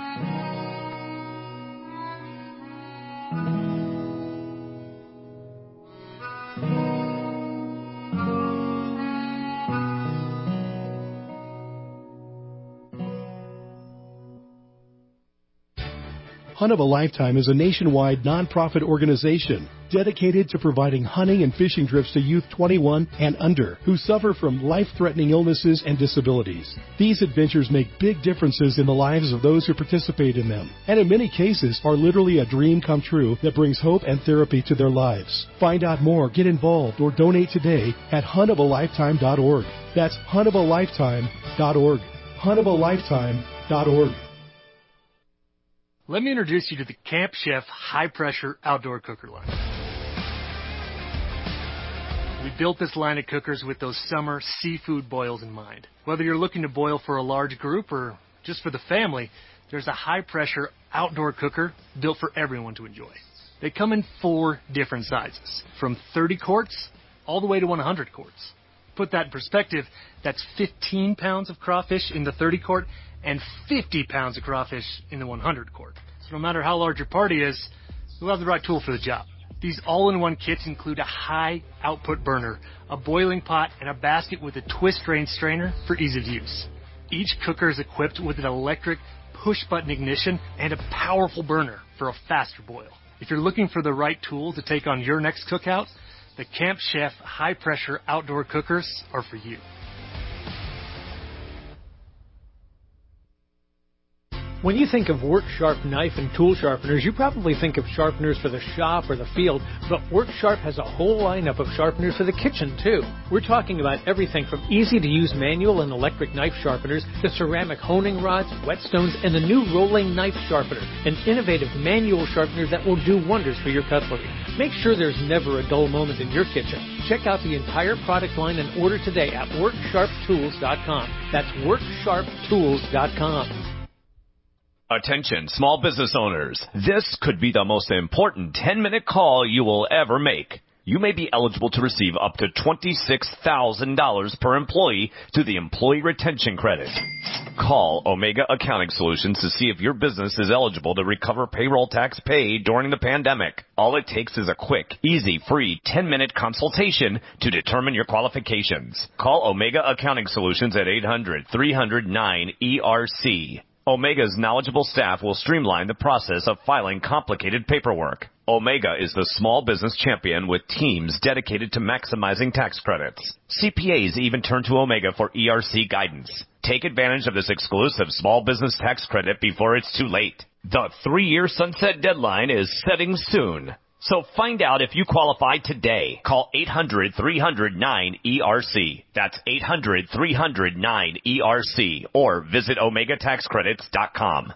Hunt of a Lifetime is a nationwide nonprofit organization dedicated to providing hunting and fishing trips to youth twenty-one and under who suffer from life-threatening illnesses and disabilities. These adventures make big differences in the lives of those who participate in them, and in many cases are literally a dream come true that brings hope and therapy to their lives. Find out more, get involved, or donate today at hunt of a lifetime dot org. That's hunt of a lifetime dot org. hunt of a lifetime dot org. Let me introduce you to the Camp Chef high-pressure outdoor cooker line. We built this line of cookers with those summer seafood boils in mind. Whether you're looking to boil for a large group or just for the family, there's a high-pressure outdoor cooker built for everyone to enjoy. They come in four different sizes, from thirty quarts all the way to one hundred quarts. Put that in perspective, that's fifteen pounds of crawfish in the thirty quart and fifty pounds of crawfish in the one hundred quart. So no matter how large your party is, you'll have the right tool for the job. These all-in-one kits include a high-output burner, a boiling pot, and a basket with a twist drain strainer for ease of use. Each cooker is equipped with an electric push-button ignition and a powerful burner for a faster boil. If you're looking for the right tool to take on your next cookout, the Camp Chef high-pressure outdoor cookers are for you. When you think of WorkSharp knife and tool sharpeners, you probably think of sharpeners for the shop or the field, but WorkSharp has a whole lineup of sharpeners for the kitchen, too. We're talking about everything from easy-to-use manual and electric knife sharpeners to ceramic honing rods, whetstones, and the new rolling knife sharpener, an innovative manual sharpener that will do wonders for your cutlery. Make sure there's never a dull moment in your kitchen. Check out the entire product line and order today at work sharp tools dot com. That's work sharp tools dot com. Attention, small business owners. This could be the most important ten-minute call you will ever make. You may be eligible to receive up to twenty-six thousand dollars per employee through the Employee Retention Credit. Call Omega Accounting Solutions to see if your business is eligible to recover payroll tax paid during the pandemic. All it takes is a quick, easy, free ten-minute consultation to determine your qualifications. Call Omega Accounting Solutions at eight hundred, three hundred, nine E R C. Omega's knowledgeable staff will streamline the process of filing complicated paperwork. Omega is the small business champion with teams dedicated to maximizing tax credits. C P As even turn to Omega for E R C guidance. Take advantage of this exclusive small business tax credit before it's too late. The three-year sunset deadline is setting soon. So find out if you qualify today. Call eight hundred, three hundred, nine E R C. That's eight hundred, three hundred, nine E R C. Or visit omega tax credits dot com.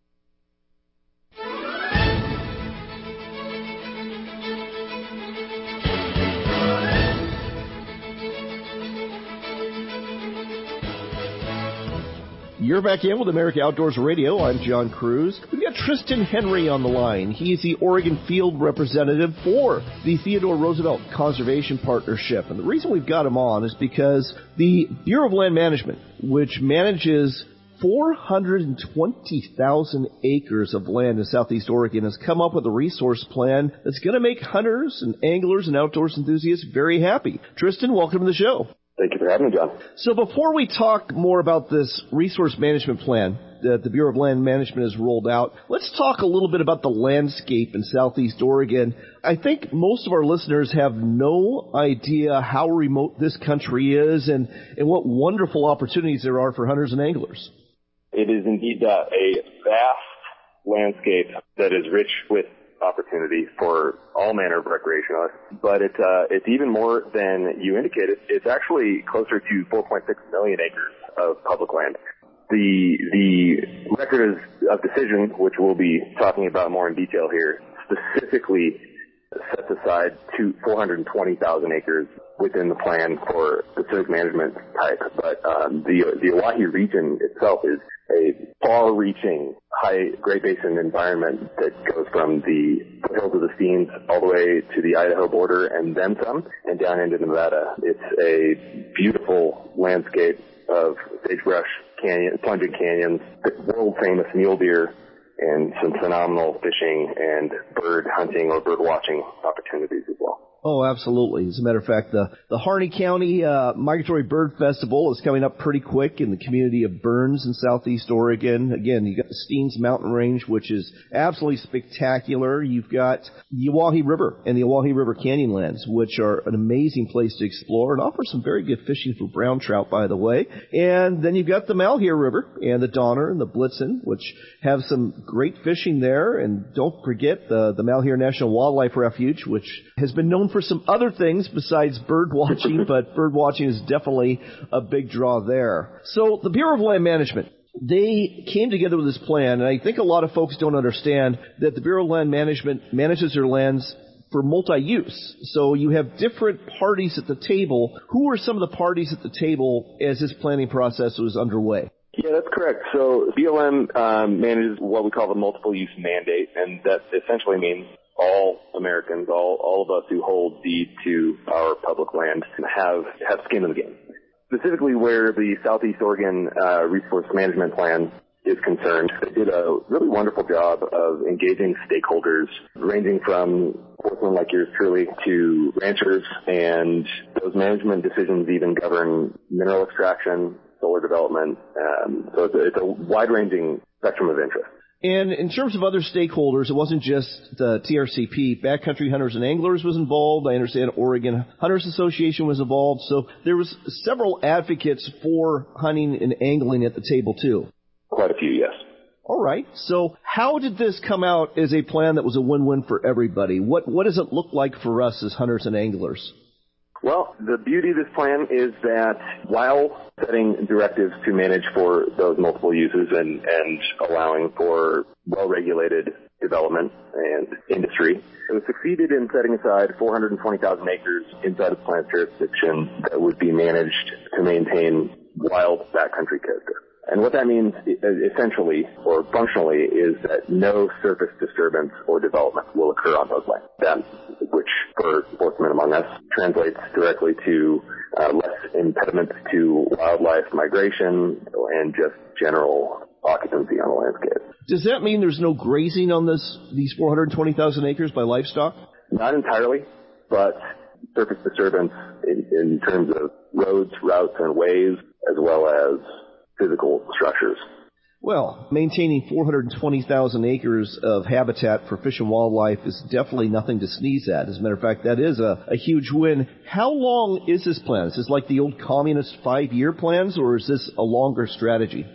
You're back in with America Outdoors Radio. I'm John Cruz. We've got Tristan Henry on the line. He is the Oregon field representative for the Theodore Roosevelt Conservation Partnership. And the reason we've got him on is because the Bureau of Land Management, which manages four hundred twenty thousand acres of land in southeast Oregon, has come up with a resource plan that's going to make hunters and anglers and outdoors enthusiasts very happy. Tristan, welcome to the show. Thank you for having me, John. So before we talk more about this resource management plan that the Bureau of Land Management has rolled out, let's talk a little bit about the landscape in southeast Oregon. I think most of our listeners have no idea how remote this country is and, and what wonderful opportunities there are for hunters and anglers. It is indeed uh, a vast landscape that is rich with opportunity for all manner of recreationalists, but it's uh, it's even more than you indicated. It's actually closer to four point six million acres of public land. The the record of decision, which we'll be talking about more in detail here, specifically sets aside to four hundred twenty thousand acres within the plan for specific management type. But um, the the Oahe region itself is a far-reaching high Great Basin environment that goes from the foothills of the Steens all the way to the Idaho border and then some, and down into Nevada. It's a beautiful landscape of sagebrush canyon, plunging canyons, world-famous mule deer, and some phenomenal fishing and bird hunting or bird watching opportunities as well. Oh, absolutely. As a matter of fact, the, the Harney County uh, Migratory Bird Festival is coming up pretty quick in the community of Burns in southeast Oregon. Again, you've got the Steens Mountain Range, which is absolutely spectacular. You've got the Oahe River and the Oahe River Canyonlands, which are an amazing place to explore and offer some very good fishing for brown trout, by the way. And then you've got the Malheur River and the Donner and the Blitzen, which have some great fishing there. And don't forget the, the Malheur National Wildlife Refuge, which has been known for some other things besides bird watching, but bird watching is definitely a big draw there. So the Bureau of Land Management, they came together with this plan, and I think a lot of folks don't understand that the Bureau of Land Management manages their lands for multi-use. So you have different parties at the table. Who are some of the parties at the table as this planning process was underway? Yeah, that's correct. So B L M um, manages what we call the multiple use mandate, and that essentially means all Americans, all, all of us who hold deed to our public land have, have skin in the game. Specifically where the Southeast Oregon uh, Resource Management Plan is concerned. They did a really wonderful job of engaging stakeholders ranging from sportsmen like yours truly to ranchers, and those management decisions even govern mineral extraction, solar development. Um, so it's a, it's a wide-ranging spectrum of interest. And in terms of other stakeholders, it wasn't just the T R C P. Backcountry Hunters and Anglers was involved. I understand Oregon Hunters Association was involved. So there was several advocates for hunting and angling at the table, too. Quite a few, yes. All right. So how did this come out as a plan that was a win-win for everybody? What what does it look like for us as hunters and anglers? Well, the beauty of this plan is that while setting directives to manage for those multiple uses and, and allowing for well-regulated development and industry, it was succeeded in setting aside four hundred twenty thousand acres inside of the plan's jurisdiction that would be managed to maintain wild backcountry character. And what that means essentially or functionally is that no surface disturbance or development will occur on those lands. That, which for sportsmen among us translates directly to uh, less impediments to wildlife migration and just general occupancy on the landscape. Does that mean there's no grazing on this these four hundred twenty thousand acres by livestock? Not entirely, but surface disturbance in, in terms of roads, routes, and ways, as well as physical structures. Well, maintaining four hundred twenty thousand acres of habitat for fish and wildlife is definitely nothing to sneeze at. As a matter of fact, that is a, a huge win. How long is this plan? Is this like the old communist five-year plans, or is this a longer strategy?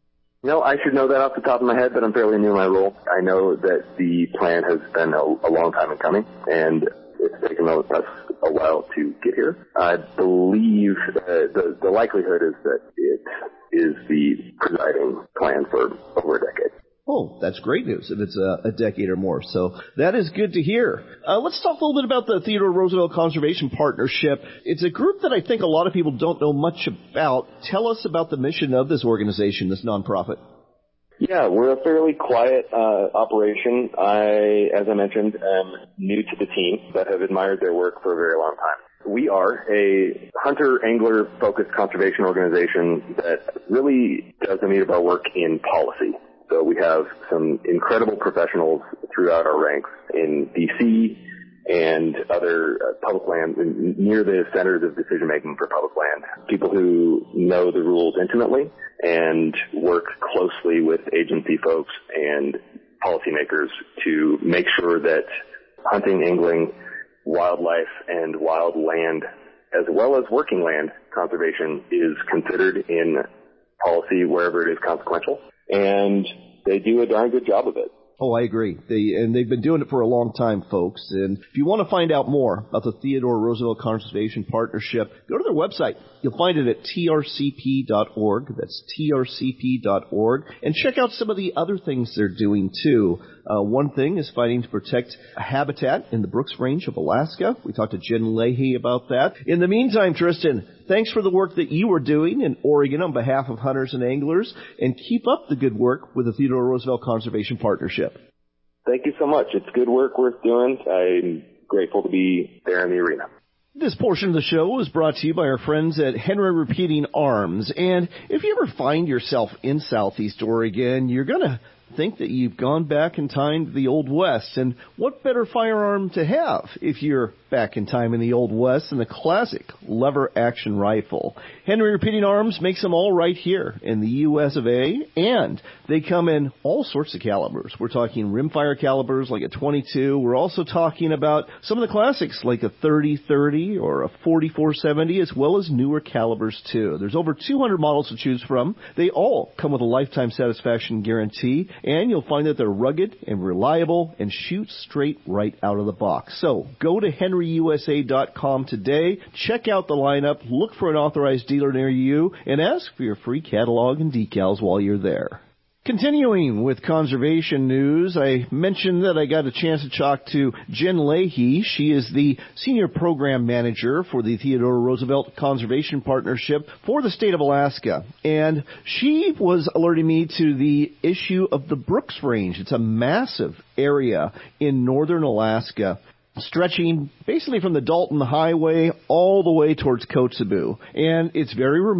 No, I should know that off the top of my head, but I'm fairly new in my role. I know that the plan has been a, a long time in coming, and it's taken us a while to get here. I believe uh, the, the likelihood is that it is the presiding plan for over a decade. Oh, that's great news if it's a, a decade or more. So that is good to hear. Uh, let's talk a little bit about the Theodore Roosevelt Conservation Partnership. It's a group that I think a lot of people don't know much about. Tell us about the mission of this organization, this nonprofit. Yeah, we're a fairly quiet uh, operation. I, as I mentioned, am new to the team, but have admired their work for a very long time. We are a hunter-angler-focused conservation organization that really does the meat of our work in policy. So we have some incredible professionals throughout our ranks in D C and other uh, public land, near the centers of decision-making for public land. People who know the rules intimately and work closely with agency folks and policymakers to make sure that hunting, angling, wildlife, and wild land, as well as working land conservation, is considered in policy wherever it is consequential. And they do a darn good job of it. Oh, I agree. They and they've been doing it for a long time, folks. And if you want to find out more about the Theodore Roosevelt Conservation Partnership, go to their website. You'll find it at T R C P dot org. That's T R C P dot org. And check out some of the other things they're doing, too. Uh, one thing is fighting to protect a habitat in the Brooks Range of Alaska. We talked to Jen Leahy about that. In the meantime, Tristan, thanks for the work that you are doing in Oregon on behalf of hunters and anglers, and keep up the good work with the Theodore Roosevelt Conservation Partnership. Thank you so much. It's good work worth doing. I'm grateful to be there in the arena. This portion of the show is brought to you by our friends at Henry Repeating Arms. And if you ever find yourself in Southeast Oregon, you're going to think that you've gone back in time to the Old West. And what better firearm to have if you're back in time in the Old West than the classic lever-action rifle? Henry Repeating Arms makes them all right here in the U S of A, and they come in all sorts of calibers. We're talking rimfire calibers like a twenty-two. We're also talking about some of the classics like a thirty thirty or a forty-four seventy, as well as newer calibers too. There's over two hundred models to choose from. They all come with a lifetime satisfaction guarantee, and you'll find that they're rugged and reliable and shoot straight right out of the box. So go to henry u s a dot com today, check out the lineup, look for an authorized dealer near you, and ask for your free catalog and decals while you're there. Continuing with conservation news, I mentioned that I got a chance to talk to Jen Leahy. She is the Senior Program Manager for the Theodore Roosevelt Conservation Partnership for the state of Alaska. And she was alerting me to the issue of the Brooks Range. It's a massive area in northern Alaska, stretching basically from the Dalton Highway all the way towards Kotzebue. And it's very remote.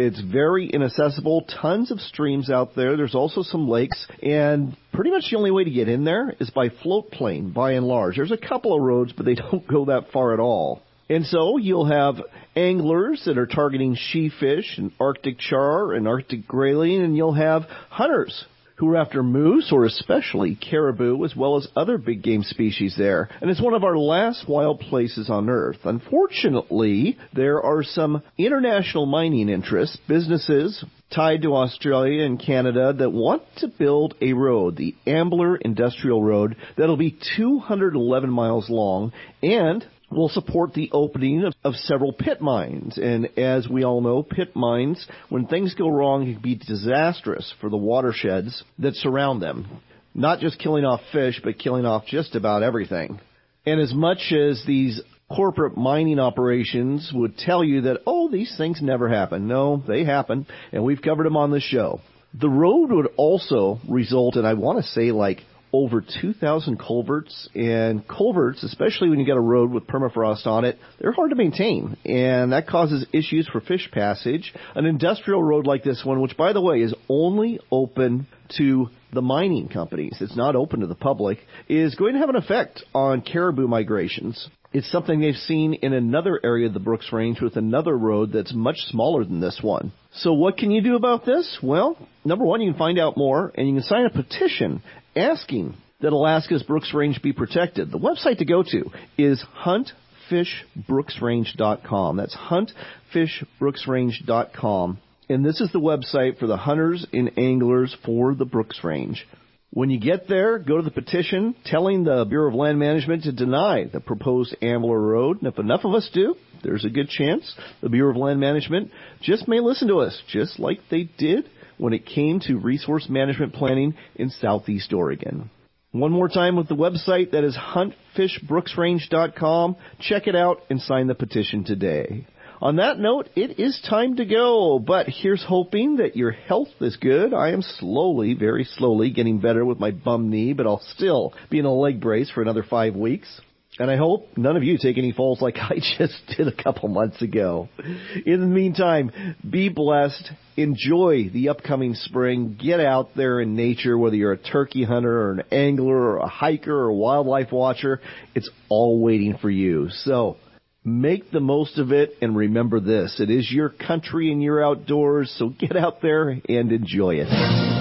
It's very inaccessible, tons of streams out there. There's also some lakes, and pretty much the only way to get in there is by float plane, by and large. There's a couple of roads, but they don't go that far at all. And so you'll have anglers that are targeting sheefish and Arctic char and Arctic grayling, and you'll have hunters who are after moose or especially caribou, as well as other big game species there. And it's one of our last wild places on Earth. Unfortunately, there are some international mining interests, businesses tied to Australia and Canada, that want to build a road, the Ambler Industrial Road, that'll be two hundred eleven miles long and will support the opening of, of several pit mines. And as we all know, pit mines, when things go wrong, can be disastrous for the watersheds that surround them. Not just killing off fish, but killing off just about everything. And as much as these corporate mining operations would tell you that, oh, these things never happen. No, they happen, and we've covered them on the show. The road would also result in, I want to say, like, over two thousand culverts, and culverts, especially when you got a road with permafrost on it, they're hard to maintain, and that causes issues for fish passage. An industrial road like this one, which, by the way, is only open to the mining companies, it's not open to the public, is going to have an effect on caribou migrations. It's something they've seen in another area of the Brooks Range with another road that's much smaller than this one. So what can you do about this? Well, number one, you can find out more, and you can sign a petition asking that Alaska's Brooks Range be protected. The website to go to is hunt fish brooks range dot com. That's hunt fish brooks range dot com. And this is the website for the hunters and anglers for the Brooks Range. When you get there, go to the petition telling the Bureau of Land Management to deny the proposed Ambler Road. And if enough of us do, there's a good chance the Bureau of Land Management just may listen to us, just like they did when it came to resource management planning in Southeast Oregon. One more time with the website, that is hunt fish brooks range dot com. Check it out and sign the petition today. On that note, it is time to go, but here's hoping that your health is good. I am slowly, very slowly getting better with my bum knee, but I'll still be in a leg brace for another five weeks. And I hope none of you take any falls like I just did a couple months ago. In the meantime, be blessed. Enjoy the upcoming spring. Get out there in nature, whether you're a turkey hunter or an angler or a hiker or a wildlife watcher. It's all waiting for you. So make the most of it, and remember this. It is your country and your outdoors, so get out there and enjoy it.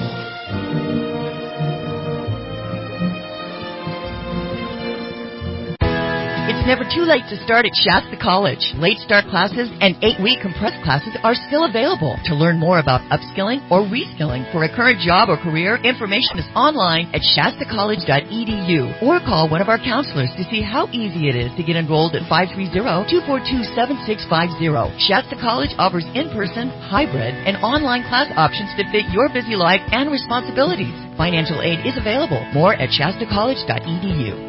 It's never too late to start at Shasta College. Late start classes and eight-week compressed classes are still available. To learn more about upskilling or reskilling for a current job or career, information is online at shasta college dot e d u or call one of our counselors to see how easy it is to get enrolled at five three zero, two four two, seven six five zero. Shasta College offers in-person, hybrid, and online class options to fit your busy life and responsibilities. Financial aid is available. More at shasta college dot e d u.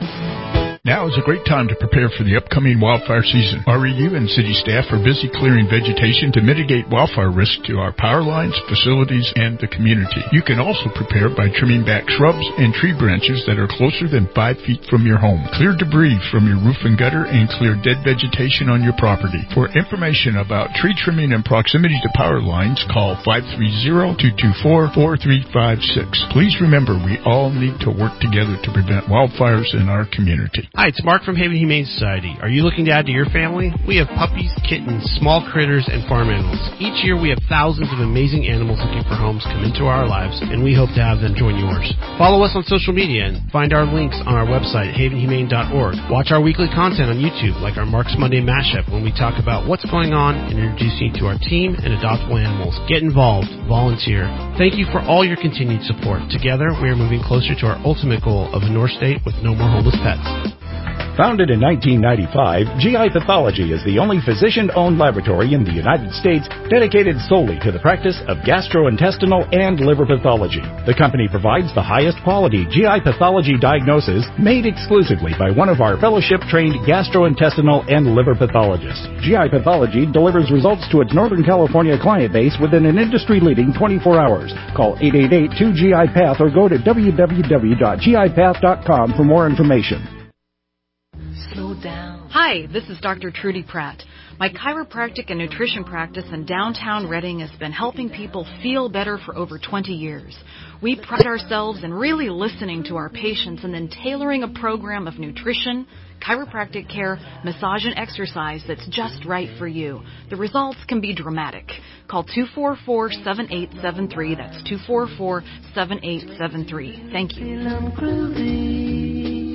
Now is a great time to prepare for the upcoming wildfire season. R E U and city staff are busy clearing vegetation to mitigate wildfire risk to our power lines, facilities, and the community. You can also prepare by trimming back shrubs and tree branches that are closer than five feet from your home. Clear debris from your roof and gutter and clear dead vegetation on your property. For information about tree trimming and proximity to power lines, call five three zero, two two four, four three five six. Please remember, we all need to work together to prevent wildfires in our community. Hi, it's Mark from Haven Humane Society. Are you looking to add to your family? We have puppies, kittens, small critters, and farm animals. Each year we have thousands of amazing animals looking for homes come into our lives, and we hope to have them join yours. Follow us on social media and find our links on our website, haven humane dot org. Watch our weekly content on YouTube, like our Mark's Monday Mashup, when we talk about what's going on and introduce you to our team and adoptable animals. Get involved. Volunteer. Thank you for all your continued support. Together, we are moving closer to our ultimate goal of a North State with no more homeless pets. Founded in nineteen ninety-five, G I Pathology is the only physician-owned laboratory in the United States dedicated solely to the practice of gastrointestinal and liver pathology. The company provides the highest quality G I pathology diagnosis made exclusively by one of our fellowship-trained gastrointestinal and liver pathologists. G I Pathology delivers results to its Northern California client base within an industry-leading twenty-four hours. Call eight eight eight, two G I Path or go to w w w dot g i path dot com for more information. Slow down, Hi, this is Doctor Trudy Pratt. My chiropractic and nutrition practice in downtown Reading has been helping people feel better for over twenty years. We pride ourselves in really listening to our patients and then tailoring a program of nutrition, chiropractic care, massage, and exercise that's just right for you. The results can be dramatic. Call two four four, seven eight seven three. That's two four four, seven eight seven three. Thank you.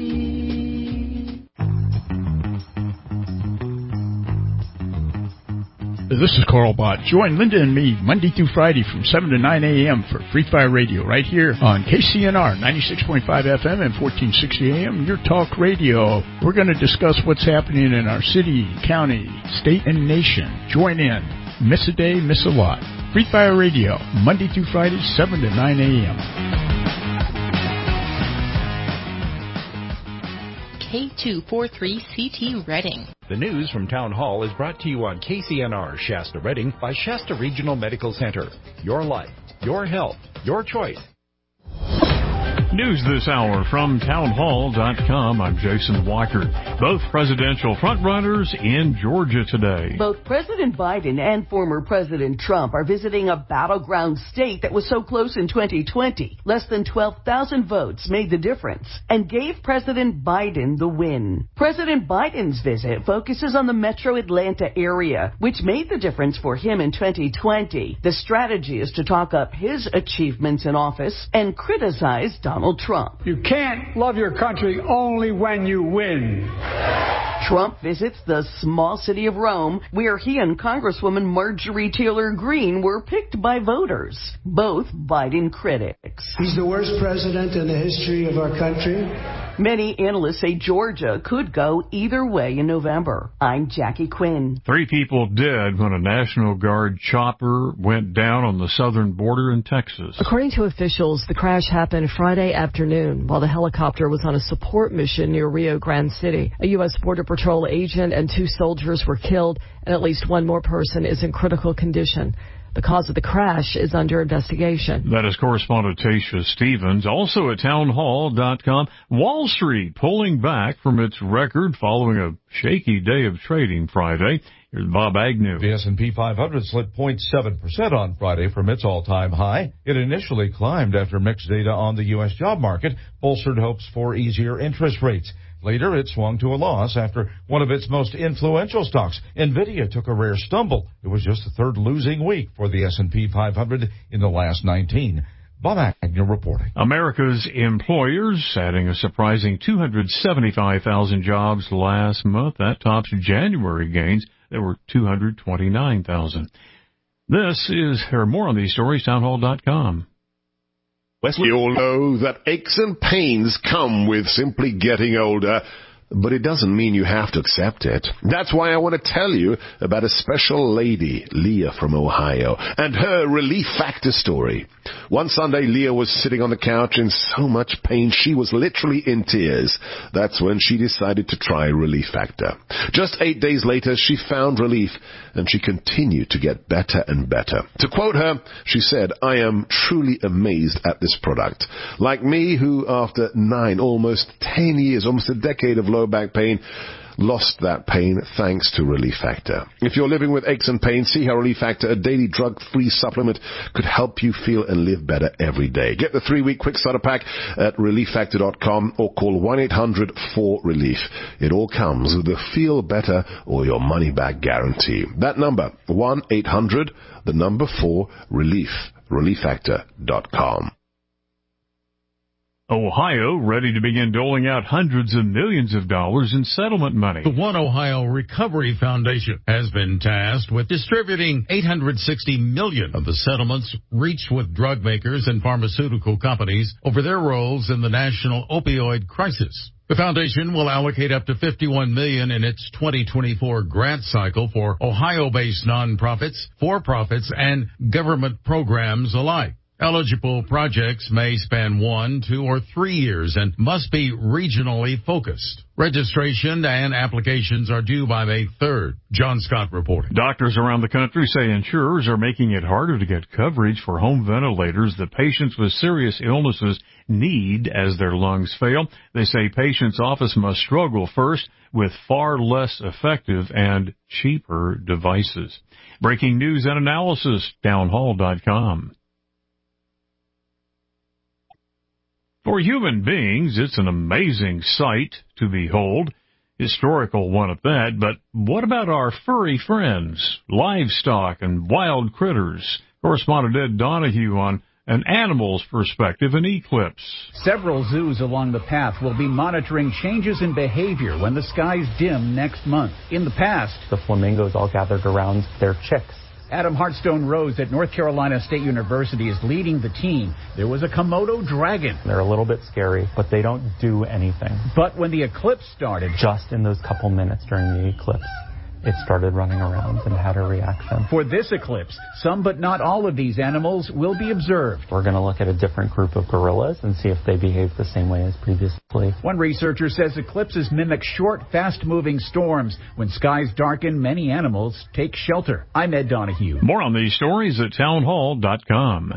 This is Carl Bott. Join Linda and me Monday through Friday from seven to nine a.m. for Free Fire Radio right here on K C N R ninety-six point five F M and fourteen sixty A M, your talk radio. We're going to discuss what's happening in our city, county, state, and nation. Join in. Miss a day, miss a lot. Free Fire Radio, Monday through Friday, seven to nine a.m. K two forty-three C T Reading. The news from Town Hall is brought to you on K C N R Shasta Reading by Shasta Regional Medical Center. Your life, your health, your choice. News this hour from town hall dot com. I'm Jason Walker. Both presidential frontrunners in Georgia today. Both President Biden and former President Trump are visiting a battleground state that was so close in twenty twenty. Less than twelve thousand votes made the difference and gave President Biden the win. President Biden's visit focuses on the metro Atlanta area, which made the difference for him in twenty twenty. The strategy is to talk up his achievements in office and criticize Donald Trump. You can't love your country only when you win. Trump visits the small city of Rome, where he and Congresswoman Marjorie Taylor Greene were picked by voters, both Biden critics. He's the worst president in the history of our country. Many analysts say Georgia could go either way in November. I'm Jackie Quinn. Three people dead when a National Guard chopper went down on the southern border in Texas. According to officials, the crash happened Friday afternoon while the helicopter was on a support mission near Rio Grande City. A U S Border Patrol agent and two soldiers were killed, and at least one more person is in critical condition. The cause of the crash is under investigation. That is correspondent Tasha Stevens. Also at town hall dot com, Wall Street pulling back from its record following a shaky day of trading Friday. Here's Bob Agnew. The S and P five hundred slipped zero point seven percent on Friday from its all-time high. It initially climbed after mixed data on the U S job market bolstered hopes for easier interest rates. Later, it swung to a loss after one of its most influential stocks, NVIDIA, took a rare stumble. It was just the third losing week for the S and P five hundred in the last nineteen. Bob Agnew reporting. America's employers adding a surprising two hundred seventy-five thousand jobs last month. That tops January gains. There were two hundred twenty-nine thousand. This is, or more on these stories, town hall dot com. We all know that aches and pains come with simply getting older, but it doesn't mean you have to accept it. That's why I want to tell you about a special lady, Leah from Ohio, and her Relief Factor story. One Sunday, Leah was sitting on the couch in so much pain she was literally in tears. That's when she decided to try Relief Factor. Just eight days later, she found relief, and she continued to get better and better. To quote her, she said, "I am truly amazed at this product. Like me, who after nine, almost ten years, almost a decade of low back pain, lost that pain thanks to Relief Factor. If you're living with aches and pains, see how Relief Factor, a daily drug-free supplement, could help you feel and live better every day. Get the three-week quick starter pack at relief factor dot com or call one eight hundred four relief. It all comes with a feel better or your money back guarantee. That number, one eight hundred, the number four, relief, relief factor dot com. Ohio ready to begin doling out hundreds of millions of dollars in settlement money. The One Ohio Recovery Foundation has been tasked with distributing eight hundred sixty million dollars of the settlements reached with drug makers and pharmaceutical companies over their roles in the national opioid crisis. The foundation will allocate up to fifty-one million dollars in its twenty twenty-four grant cycle for Ohio-based nonprofits, for-profits, and government programs alike. Eligible projects may span one, two, or three years and must be regionally focused. Registration and applications are due by May third. John Scott reporting. Doctors around the country say insurers are making it harder to get coverage for home ventilators that patients with serious illnesses need as their lungs fail. They say patients' office must struggle first with far less effective and cheaper devices. Breaking news and analysis, townhall dot com. For human beings, it's an amazing sight to behold, historical one at that, but what about our furry friends, livestock and wild critters? Correspondent Ed Donahue on an animal's perspective in Eclipse. Several zoos along the path will be monitoring changes in behavior when the skies dim next month. In the past, the flamingos all gathered around their chicks. Adam Hartstone Rose at North Carolina State University is leading the team. There was a Komodo dragon. They're a little bit scary, but they don't do anything. But when the eclipse started, just in those couple minutes during the eclipse, it started running around and had a reaction. For this eclipse, some but not all of these animals will be observed. We're going to look at a different group of gorillas and see if they behave the same way as previously. One researcher says eclipses mimic short, fast-moving storms. When skies darken, many animals take shelter. I'm Ed Donahue. More on these stories at townhall dot com.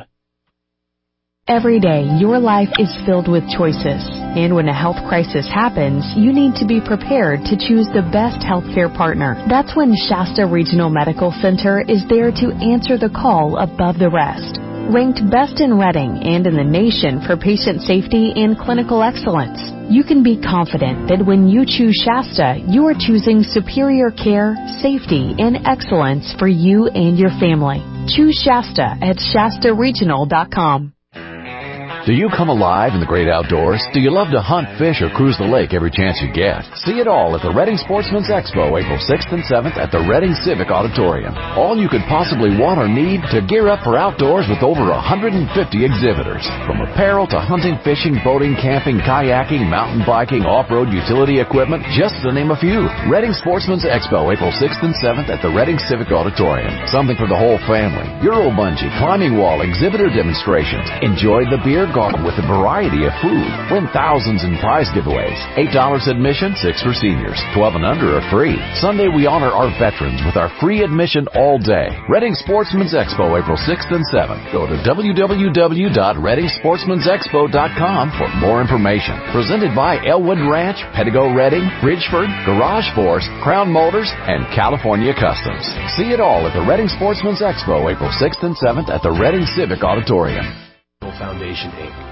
Every day, your life is filled with choices. And when a health crisis happens, you need to be prepared to choose the best healthcare partner. That's when Shasta Regional Medical Center is there to answer the call above the rest. Ranked best in Reading and in the nation for patient safety and clinical excellence, you can be confident that when you choose Shasta, you are choosing superior care, safety, and excellence for you and your family. Choose Shasta at shasta regional dot com. Do you come alive in the great outdoors? Do you love to hunt, fish, or cruise the lake every chance you get? See it all at the Reading Sportsman's Expo, April sixth and seventh at the Reading Civic Auditorium. All you could possibly want or need to gear up for outdoors with over one hundred fifty exhibitors. From apparel to hunting, fishing, boating, camping, kayaking, mountain biking, off-road utility equipment, just to name a few. Reading Sportsman's Expo, April sixth and seventh at the Reading Civic Auditorium. Something for the whole family. Euro bungee, climbing wall, exhibitor demonstrations. Enjoy the beer garden with a variety of food. Win thousands in prize giveaways. eight dollars admission, six for seniors. twelve and under are free. Sunday we honor our veterans with our free admission all day. Reading Sportsman's Expo, April sixth and seventh. Go to w w w dot reading sportsmans expo dot com for more information. Presented by Elwood Ranch, Pedigo Reading, Bridgeford, Garage Force, Crown Motors, and California Customs. See it all at the Reading Sportsman's Expo, April sixth and seventh at the Reading Civic Auditorium. Foundation, Incorporated.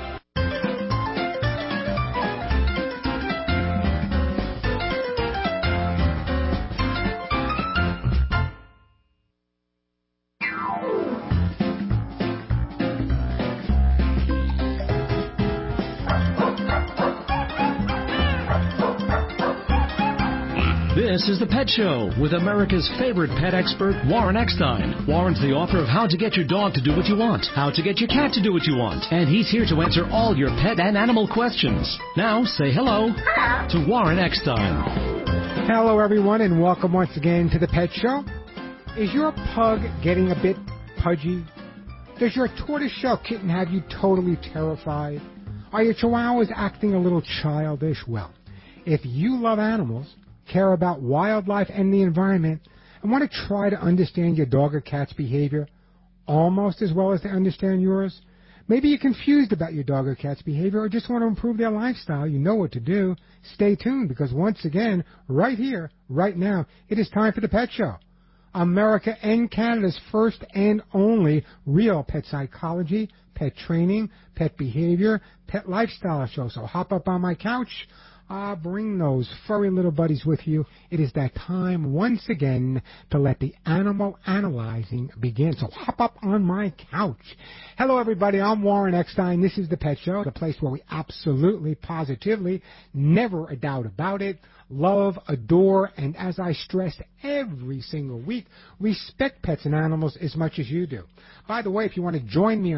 This is The Pet Show with America's favorite pet expert, Warren Eckstein. Warren's the author of How to Get Your Dog to Do What You Want, How to Get Your Cat to Do What You Want, and he's here to answer all your pet and animal questions. Now, say hello to Warren Eckstein. Hello, everyone, and welcome once again to The Pet Show. Is your pug getting a bit pudgy? Does your tortoiseshell kitten have you totally terrified? Are your chihuahuas acting a little childish? Well, if you love animals, care about wildlife and the environment, and want to try to understand your dog or cat's behavior almost as well as they understand yours, maybe you're confused about your dog or cat's behavior or just want to improve their lifestyle, you know what to do. Stay tuned, because once again, right here, right now, it is time for The Pet Show. America and Canada's first and only real pet psychology, pet training, pet behavior, pet lifestyle show. So hop up on my couch. Ah, bring those furry little buddies with you. It is that time once again to let the animal analyzing begin. So hop up on my couch. Hello, everybody. I'm Warren Eckstein. This is The Pet Show, the place where we absolutely, positively, never a doubt about it, love, adore, and as I stress every single week, respect pets and animals as much as you do. By the way, if you want to join me on the ever-growing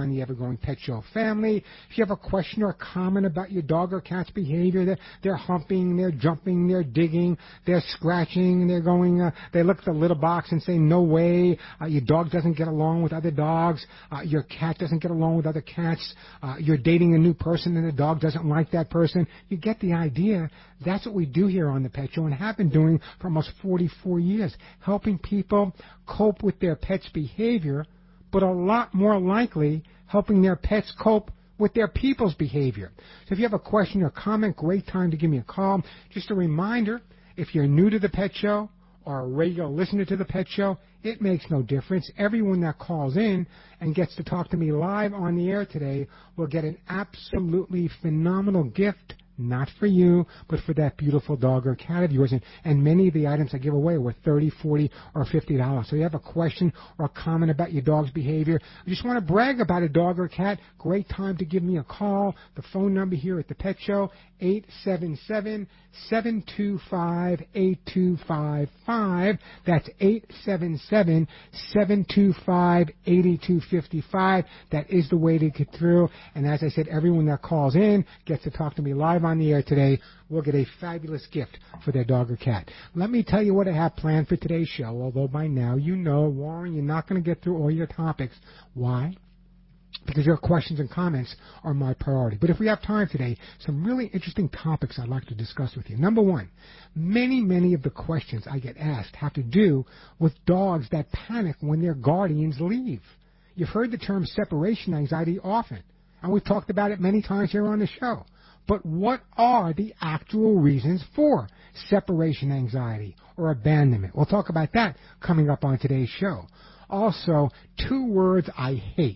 and Pet Show family. If you have a question or a comment about your dog or cat's behavior, they're, they're humping, they're jumping, they're digging, they're scratching, they're going, uh, they look at the litter box and say, no way, uh, your dog doesn't get along with other dogs, uh, your cat doesn't get along with other cats, uh, you're dating a new person and the dog doesn't like that person. You get the idea. That's what we do here on the Pet Show and have been doing for almost forty-four years, helping people cope with their pet's behavior, but a lot more likely helping their pets cope with their people's behavior. So if you have a question or comment, great time to give me a call. Just a reminder, if you're new to the Pet Show or a regular listener to the Pet Show, it makes no difference. Everyone that calls in and gets to talk to me live on the air today will get an absolutely phenomenal gift. Not for you, but for that beautiful dog or cat of yours. And, and many of the items I give away are worth thirty dollars, forty dollars, or fifty dollars. So you have a question or a comment about your dog's behavior, you just want to brag about a dog or cat, great time to give me a call. The phone number here at the Pet Show, eight seven seven, seven two five, eight two five five. That's eight seven seven, seven two five, eight two five five. That is the way to get through. And as I said, everyone that calls in gets to talk to me live on the air today will get a fabulous gift for their dog or cat. Let me tell you what I have planned for today's show, although by now you know, Warren, you're not going to get through all your topics. Why? Because your questions and comments are my priority. But if we have time today, some really interesting topics I'd like to discuss with you. Number one, many, many of the questions I get asked have to do with dogs that panic when their guardians leave. You've heard the term separation anxiety often, and we've talked about it many times here on the show. But what are the actual reasons for separation anxiety or abandonment? We'll talk about that coming up on today's show. Also, two words I hate.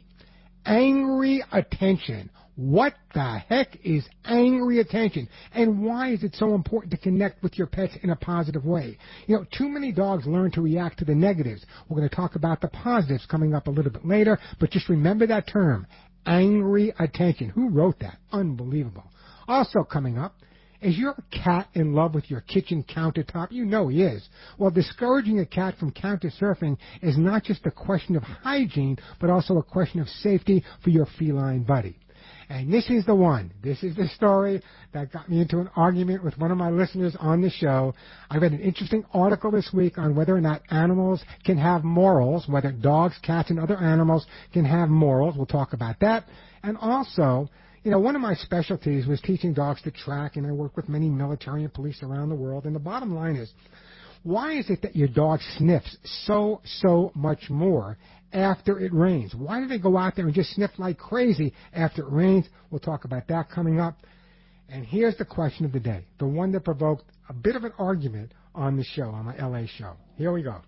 Angry attention. What the heck is angry attention? And why is it so important to connect with your pets in a positive way? You know, too many dogs learn to react to the negatives. We're going to talk about the positives coming up a little bit later, but just remember that term, angry attention. Who wrote that? Unbelievable. Also coming up, is your cat in love with your kitchen countertop? You know he is. Well, discouraging a cat from counter surfing is not just a question of hygiene, but also a question of safety for your feline buddy. And this is the one. This is the story that got me into an argument with one of my listeners on the show. I read an interesting article this week on whether or not animals can have morals, whether dogs, cats, and other animals can have morals. We'll talk about that. And also, you know, one of my specialties was teaching dogs to track, and I work with many military and police around the world. And the bottom line is, why is it that your dog sniffs so, so much more after it rains? Why do they go out there and just sniff like crazy after it rains? We'll talk about that coming up. And here's the question of the day, the one that provoked a bit of an argument on the show, on my L A show. Here we go.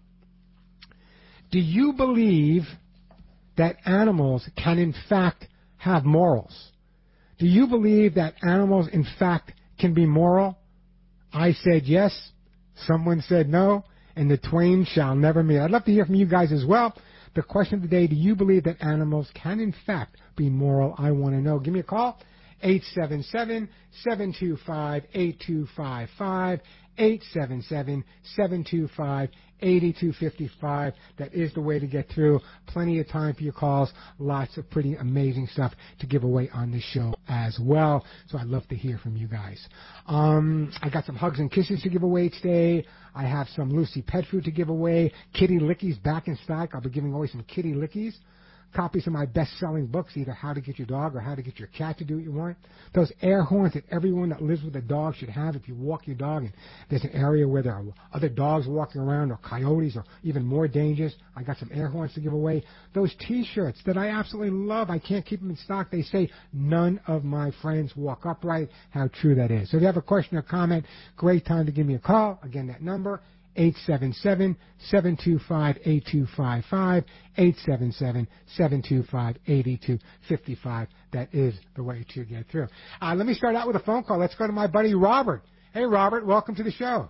Do you believe that animals can, in fact, have morals? Do you believe that animals, in fact, can be moral? I said yes. Someone said no. And the twain shall never meet. I'd love to hear from you guys as well. The question of the day, do you believe that animals can, in fact, be moral? I want to know. Give me a call. eight seven seven, seven two five, eight two five five. eight seven seven, seven two five, eight two five five. That is the way to get through. Plenty of time for your calls. Lots of pretty amazing stuff to give away on this show as well. So I'd love to hear from you guys. Um, I got some hugs and kisses to give away today. I have some Lucy pet food to give away. Kitty Lickies back in stock. I'll be giving away some Kitty Lickies. Copies of my best-selling books, either How to Get Your Dog or How to Get Your Cat to Do What You Want. Those air horns that everyone that lives with a dog should have. If you walk your dog and there's an area where there are other dogs walking around or coyotes or even more dangerous, I got some air horns to give away. Those T-shirts that I absolutely love, I can't keep them in stock. They say, none of my friends walk upright. How true that is. So if you have a question or comment, great time to give me a call. Again, that number, eight seven seven, seven two five, eight two five five, eight seven seven, seven two five, eight two five five. That is the way to get through. Uh, let me start out with a phone call. Let's go to my buddy Robert. Hey, Robert, welcome to the show.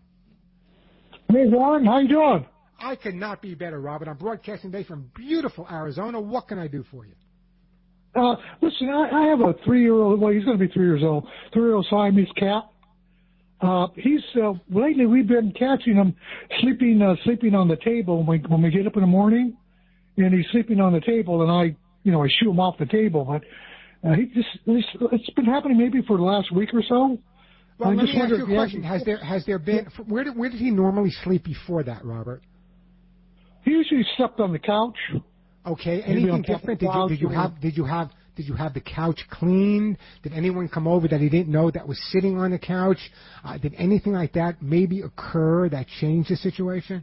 Hey, Warren, how you doing? I could not be better, Robert. I'm broadcasting today from beautiful Arizona. What can I do for you? Uh, listen, I, I have a three-year-old, well, he's going to be three years old, three-year-old Siamese cat. Uh, he's, uh, lately we've been catching him sleeping, uh, sleeping on the table when we, when we get up in the morning, and he's sleeping on the table, and I you know, I shoo him off the table. But uh, he just, it's, it's been happening maybe for the last week or so. Well, I let just me ask you a wondered, question. Has there has there been where did where did he normally sleep before that, Robert? He usually slept on the couch. Okay. Anything different? Did you did you have did you have did you have the couch cleaned? Did anyone come over that he didn't know that was sitting on the couch? Uh, did anything like that maybe occur that changed the situation?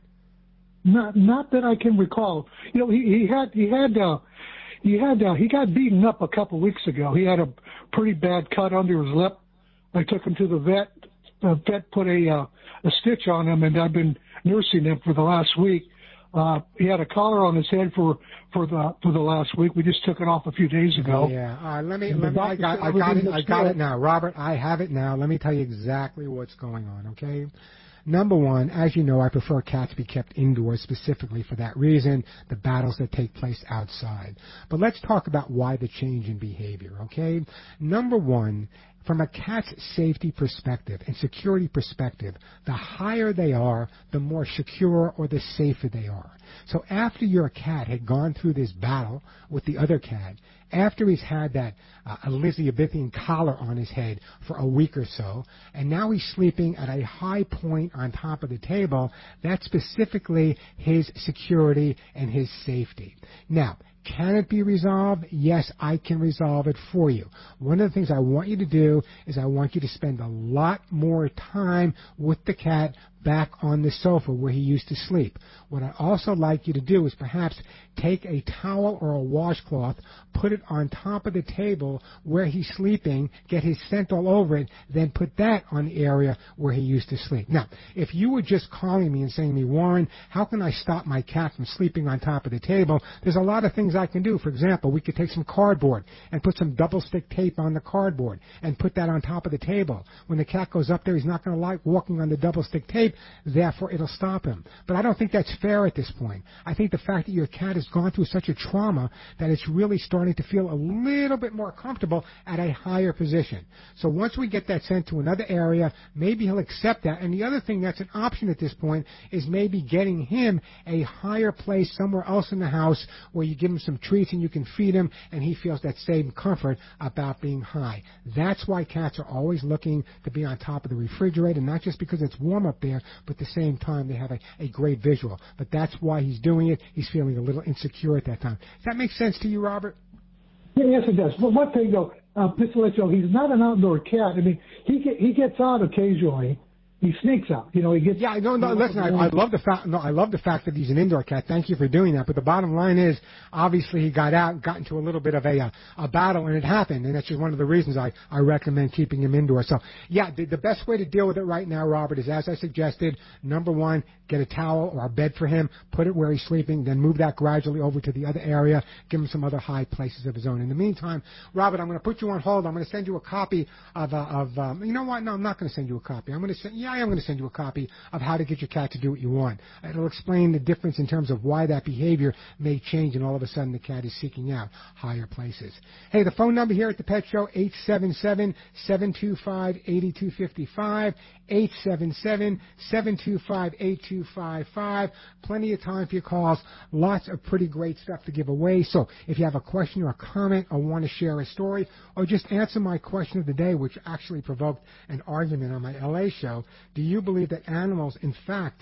Not not that I can recall. You know, he, he had he had uh, he had uh, he got beaten up a couple weeks ago. He had a pretty bad cut under his lip. I took him to the vet. The vet put a uh, a stitch on him, and I've been nursing him for the last week. Uh, he had a collar on his head for for the for the last week. We just took it off a few days ago. Yeah. Uh, let me. Let me I got. I got it. I got it now, Robert. I have it now. Let me tell you exactly what's going on. Okay. Number one, as you know, I prefer cats to be kept indoors specifically for that reason, the battles that take place outside. But let's talk about why the change in behavior, okay? Number one, from a cat's safety perspective and security perspective, the higher they are, the more secure or the safer they are. So after your cat had gone through this battle with the other cat, after he's had that uh, Elizabethan collar on his head for a week or so, and now he's sleeping at a high point on top of the table, that's specifically his security and his safety. Now, can it be resolved? Yes, I can resolve it for you. One of the things I want you to do is I want you to spend a lot more time with the cat back on the sofa where he used to sleep. What I'd also like you to do is perhaps take a towel or a washcloth, put it on top of the table where he's sleeping, get his scent all over it, then put that on the area where he used to sleep. Now, if you were just calling me and saying to me, Warren, how can I stop my cat from sleeping on top of the table? There's a lot of things I can do. For example, we could take some cardboard and put some double stick tape on the cardboard and put that on top of the table. When the cat goes up there, he's not going to like walking on the double stick tape, therefore it'll stop him. But I don't think that's fair at this point. I think the fact that your cat has gone through such a trauma that it's really starting to feel a little bit more comfortable at a higher position. So once we get that sent to another area, maybe he'll accept that. And the other thing that's an option at this point is maybe getting him a higher place somewhere else in the house where you give him some treats and you can feed him and he feels that same comfort about being high. That's why cats are always looking to be on top of the refrigerator, not just because it's warm up there, but at the same time they have a, a great visual. But that's why he's doing it. He's feeling a little insecure at that time. Does that make sense to you, Robert? Yeah, yes, it does. Well, one thing though, uh, just to let you know, he's not an outdoor cat. I mean, he get, he gets out occasionally. He sneaks out. You know, he gets. Yeah, no, no. Listen, I, I love the fact. No, I love the fact that he's an indoor cat. Thank you for doing that. But the bottom line is, obviously, he got out, got into a little bit of a a, a battle, and it happened. And that's just one of the reasons I I recommend keeping him indoors. So, yeah, the, the best way to deal with it right now, Robert, is as I suggested. Number one, get a towel or a bed for him, put it where he's sleeping, then move that gradually over to the other area, give him some other high places of his own. In the meantime, Robert, I'm going to put you on hold. I'm going to send you a copy of uh, of. Um, you know what? No, I'm not going to send you a copy. I'm going to send. Yeah, I am going to send you a copy of how to get your cat to do what you want. It'll explain the difference in terms of why that behavior may change and all of a sudden the cat is seeking out higher places. Hey, the phone number here at the Pet Show, eight seven seven, seven two five, eight two five five, eight seven seven, seven two five, eight two five five. Plenty of time for your calls. Lots of pretty great stuff to give away. So if you have a question or a comment or want to share a story or just answer my question of the day, which actually provoked an argument on my L A show, do you believe that animals, in fact,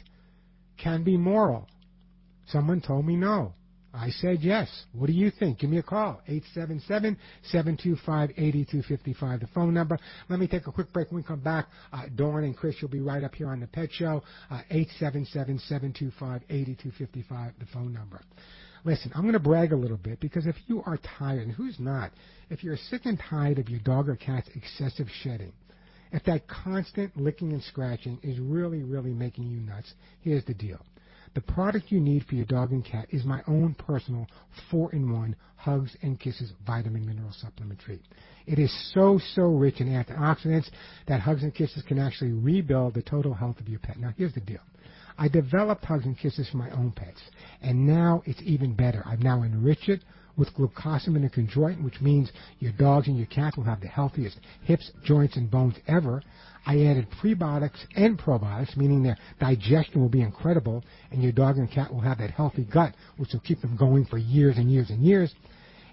can be moral? Someone told me no. I said yes. What do you think? Give me a call. eight seven seven, seven two five, eight two five five, the phone number. Let me take a quick break. When we come back, uh, Dawn and Chris will be right up here on the Pet Show. Uh, eight seven seven, seven two five, eight two five five, the phone number. Listen, I'm going to brag a little bit because if you are tired, and who's not, if you're sick and tired of your dog or cat's excessive shedding, if that constant licking and scratching is really, really making you nuts, here's the deal. The product you need for your dog and cat is my own personal four in one Hugs and Kisses Vitamin Mineral Supplement Treat. It is so, so rich in antioxidants that Hugs and Kisses can actually rebuild the total health of your pet. Now, here's the deal. I developed Hugs and Kisses for my own pets, and now it's even better. I've now enriched it with glucosamine and chondroitin, which means your dogs and your cats will have the healthiest hips, joints, and bones ever. I added prebiotics and probiotics, meaning their digestion will be incredible, and your dog and cat will have that healthy gut, which will keep them going for years and years and years.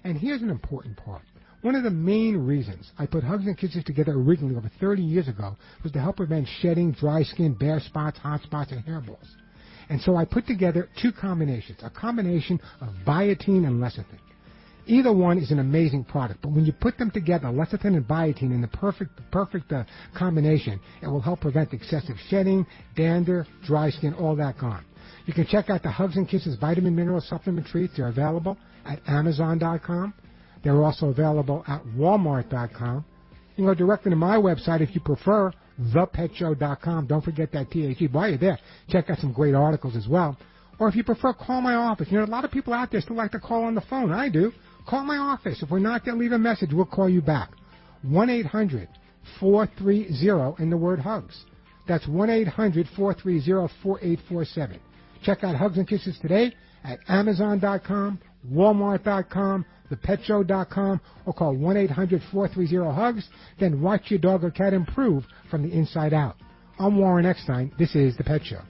And here's an important part. One of the main reasons I put Hugs and Kisses together originally over thirty years ago was to help prevent shedding, dry skin, bare spots, hot spots, and hairballs. And so I put together two combinations, a combination of biotin and lecithin. Either one is an amazing product, but when you put them together, lecithin and biotin in the perfect perfect uh, combination, it will help prevent excessive shedding, dander, dry skin, all that gone. You can check out the Hugs and Kisses vitamin mineral supplement treats. They're available at Amazon dot com. They're also available at Walmart dot com. You can go directly to my website if you prefer, the pet show dot com. Don't forget that T H E. While you're there, check out some great articles as well. Or if you prefer, call my office. You know, a lot of people out there still like to call on the phone. I do. Call my office. If we're not there, leave a message. We'll call you back. one eight hundred four three zero and the word HUGS. That's one eight hundred four three zero four eight four seven. Check out Hugs and Kisses today at Amazon dot com, Walmart dot com, the pet show dot com, or call one eight hundred four three zero HUGS. Then watch your dog or cat improve from the inside out. I'm Warren Eckstein. This is The Pet Show.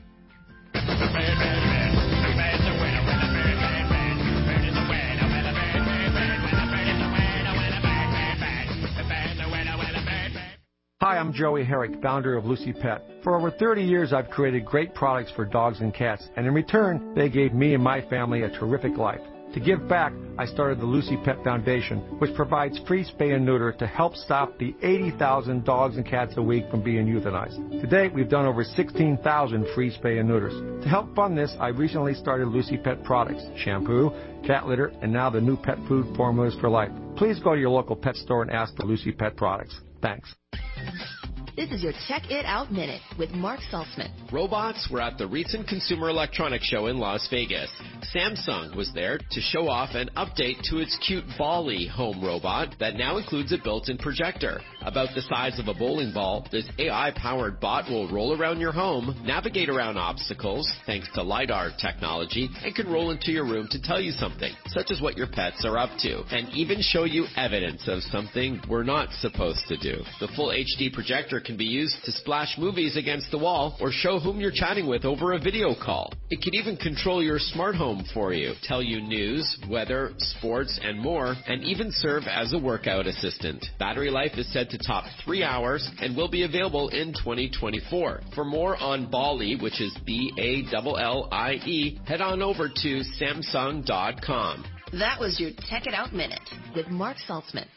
Hi, I'm Joey Herrick, founder of Lucy Pet. For over thirty years, I've created great products for dogs and cats, and in return, they gave me and my family a terrific life. To give back, I started the Lucy Pet Foundation, which provides free spay and neuter to help stop the eighty thousand dogs and cats a week from being euthanized. To date, we've done over sixteen thousand free spay and neuters. To help fund this, I recently started Lucy Pet products, shampoo, cat litter, and now the new pet food formulas for life. Please go to your local pet store and ask for Lucy Pet products. Thanks. This is your Check It Out Minute with Mark Saltzman. Robots were at the recent Consumer Electronics Show in Las Vegas. Samsung was there to show off an update to its cute Ballie home robot that now includes a built-in projector. About the size of a bowling ball, this A I-powered bot will roll around your home, navigate around obstacles thanks to LiDAR technology, and can roll into your room to tell you something, such as what your pets are up to, and even show you evidence of something we're not supposed to do. The full H D projector can be used to splash movies against the wall or show whom you're chatting with over a video call. It can even control your smart home for you, tell you news, weather, sports, and more, and even serve as a workout assistant. Battery life is said to top three hours and will be available in twenty twenty-four. For more on Ballie, which is B A L L I E, head on over to Samsung dot com. That was your Check It Out Minute with Mark Saltzman.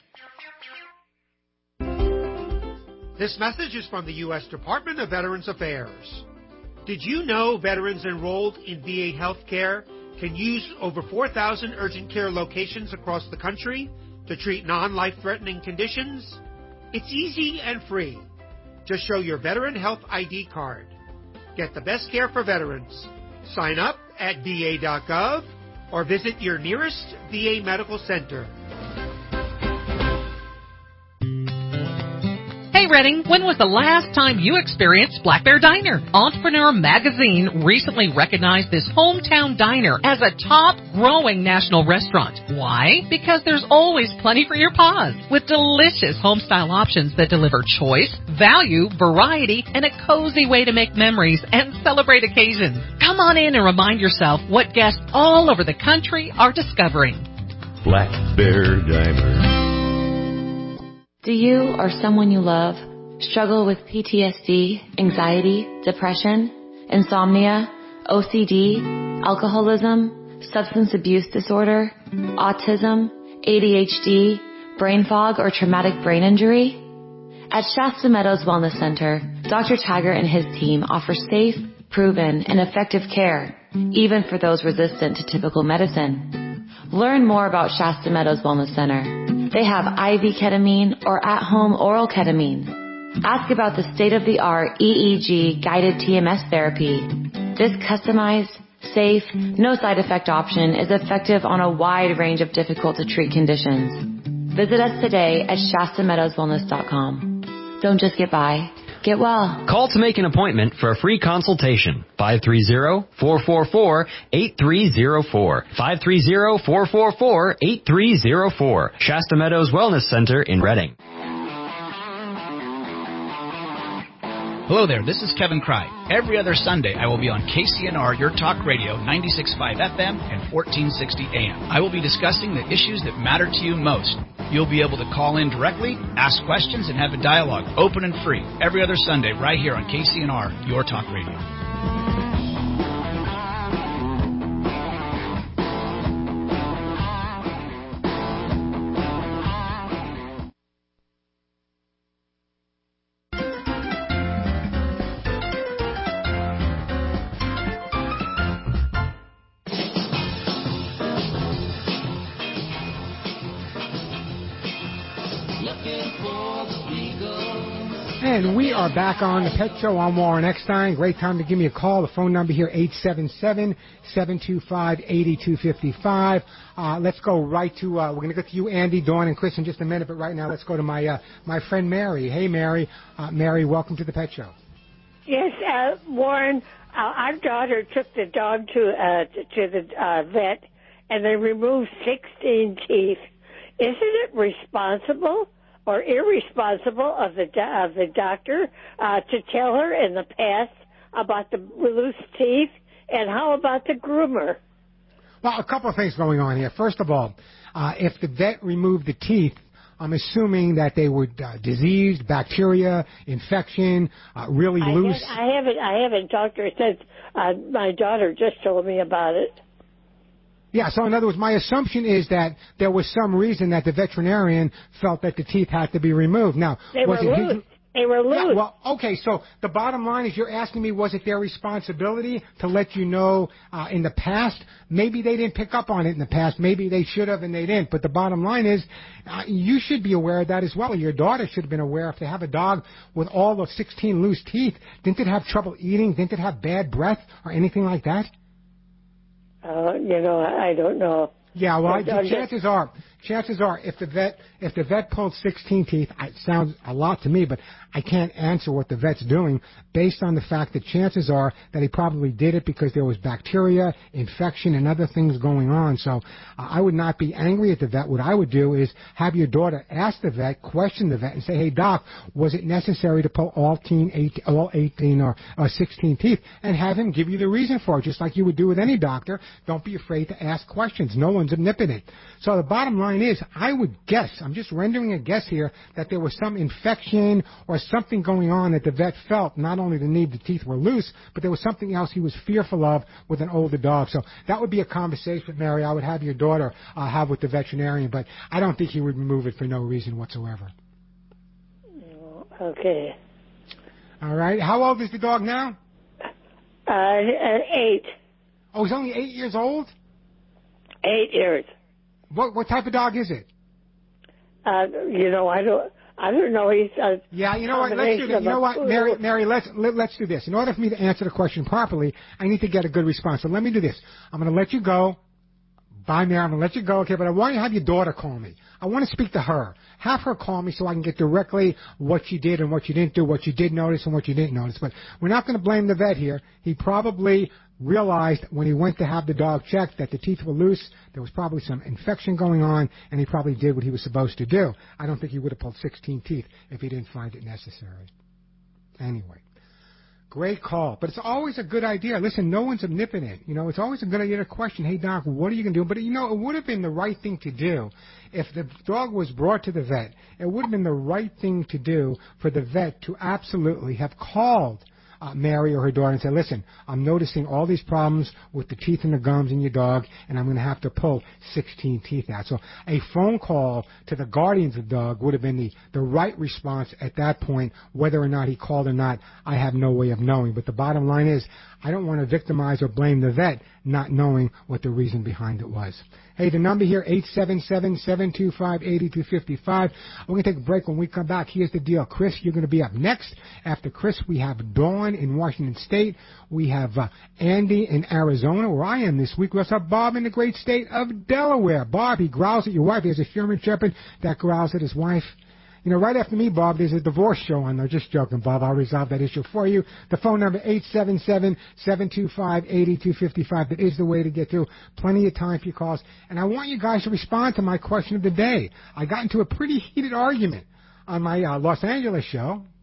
This message is from the U S Department of Veterans Affairs. Did you know veterans enrolled in V A Healthcare can use over four thousand urgent care locations across the country to treat non-life-threatening conditions? It's easy and free. Just show your Veteran Health I D card. Get the best care for veterans. Sign up at V A dot gov or visit your nearest V A medical center. Hey Redding, when was the last time you experienced Black Bear Diner? Entrepreneur Magazine recently recognized this hometown diner as a top growing national restaurant. Why? Because there's always plenty for your paws, with delicious home-style options that deliver choice, value, variety, and a cozy way to make memories and celebrate occasions. Come on in and remind yourself what guests all over the country are discovering. Black Bear Diner. Do you or someone you love struggle with P T S D, anxiety, depression, insomnia, O C D, alcoholism, substance abuse disorder, autism, A D H D, brain fog, or traumatic brain injury? At Shasta Meadows Wellness Center, Doctor Taggart and his team offer safe, proven, and effective care, even for those resistant to typical medicine. Learn more about Shasta Meadows Wellness Center. They have I V ketamine or at-home oral ketamine. Ask about the state-of-the-art E E G guided T M S therapy. This customized, safe, no side effect option is effective on a wide range of difficult to treat conditions. Visit us today at Shasta Meadows Wellness dot com. Don't just get by. Get well. Call to make an appointment for a free consultation. five three zero, four four four, eight three zero four. five three zero, four four four, eight three zero four. Shasta Meadows Wellness Center in Redding. Hello there, this is Kevin Cry. Every other Sunday, I will be on K C N R, Your Talk Radio, ninety-six point five F M and fourteen sixty A M. I will be discussing the issues that matter to you most. You'll be able to call in directly, ask questions, and have a dialogue, open and free, every other Sunday right here on K C N R, Your Talk Radio. And we are back on the Pet Show. I'm Warren Eckstein. Great time to give me a call. The phone number here, eight seven seven, seven two five, eight two five five. Uh, let's go right to, uh, we're going to go to you, Andy, Dawn, and Chris in just a minute. But right now, let's go to my uh, my friend Mary. Hey, Mary. Uh, Mary, welcome to the Pet Show. Yes, uh, Warren, uh, our daughter took the dog to, uh, to the uh, vet, and they removed sixteen teeth. Isn't it responsible or irresponsible of the do- of the doctor uh, to tell her in the past about the loose teeth? And how about the groomer? Well, a couple of things going on here. First of all, uh, if the vet removed the teeth, I'm assuming that they were uh, diseased, bacteria, infection, uh, really I loose. Had, I haven't I haven't talked to her since uh, my daughter just told me about it. Yeah, so in other words, my assumption is that there was some reason that the veterinarian felt that the teeth had to be removed. Now, They was were it loose. his, They were loose. Yeah, well, okay, so the bottom line is you're asking me, was it their responsibility to let you know uh, in the past? Maybe they didn't pick up on it in the past. Maybe they should have and they didn't. But the bottom line is uh, you should be aware of that as well. Your daughter should have been aware. If they have a dog with all those sixteen loose teeth, didn't it have trouble eating? Didn't it have bad breath or anything like that? Uh, you know, I don't know. Yeah, well, I, But, uh, chances are, chances are, if the vet, if the vet pulled sixteen teeth, it sounds a lot to me, but I can't answer what the vet's doing based on the fact that chances are that he probably did it because there was bacteria, infection, and other things going on. So uh, I would not be angry at the vet. What I would do is have your daughter ask the vet, question the vet, and say, "Hey, doc, was it necessary to pull all eighteen, eighteen, all eighteen or uh, sixteen teeth?" And have him give you the reason for it, just like you would do with any doctor. Don't be afraid to ask questions. No one's omnipotent. So the bottom line is, I would guess, I'm just rendering a guess here, that there was some infection or something going on that the vet felt, not only the need the teeth were loose, but there was something else he was fearful of with an older dog. So that would be a conversation, Mary, I would have your daughter uh, have with the veterinarian, but I don't think he would remove it for no reason whatsoever. Okay. All right. How old is the dog now? Uh, eight. Oh, he's only eight years old? Eight years. What what type of dog is it? Uh, you know, I don't, I don't know. He's a yeah. You know what? Let's do this. You know what, Mary? Mary, let's let, let's do this. In order for me to answer the question properly, I need to get a good response. So let me do this. I'm going to let you go. Bye, Mary. I'm going to let you go. Okay, but I want you to have your daughter call me. I want to speak to her. Have her call me so I can get directly what you did and what you didn't do, what you did notice and what you didn't notice. But we're not going to blame the vet here. He probably realized when he went to have the dog checked that the teeth were loose, there was probably some infection going on, and he probably did what he was supposed to do. I don't think he would have pulled sixteen teeth if he didn't find it necessary. Anyway, great call. But it's always a good idea. Listen, no one's omnipotent. You know, it's always a good idea to question, hey, doc, what are you going to do? But, you know, it would have been the right thing to do if the dog was brought to the vet. It would have been the right thing to do for the vet to absolutely have called Uh, Mary or her daughter and say, listen, I'm noticing all these problems with the teeth and the gums in your dog, and I'm going to have to pull sixteen teeth out. So a phone call to the guardians of the dog would have been the, the right response at that point. Whether or not he called or not, I have no way of knowing. But the bottom line is, I don't want to victimize or blame the vet not knowing what the reason behind it was. Hey, the number here, eight seven seven, seven two five, eight two five five. We're going to take a break. When we come back, here's the deal. Chris, you're going to be up next. After Chris, we have Dawn in Washington State. We have uh, Andy in Arizona, where I am this week. We also have Bob in the great state of Delaware. Bob, he growls at your wife. He has a Sherman Shepherd that growls at his wife. You know, right after me, Bob, there's a divorce show on there. Just joking, Bob. I'll resolve that issue for you. The phone number, eight seven seven, seven two five, eight two five five. That is the way to get through. Plenty of time for your calls. And I want you guys to respond to my question of the day. I got into a pretty heated argument on my uh, Los Angeles show.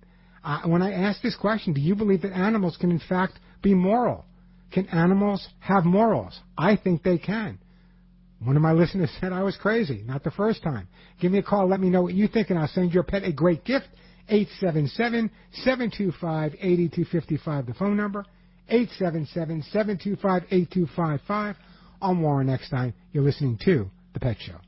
Uh, when I ask this question, do you believe that animals can in fact be moral? Can animals have morals? I think they can. One of my listeners said I was crazy. Not the first time. Give me a call. Let me know what you think, and I'll send your pet a great gift. eight seven seven, seven two five, eight two five five, the phone number. eight seven seven, seven two five, eight two five five. I'm Warren Eckstein. You're listening to The Pet Show.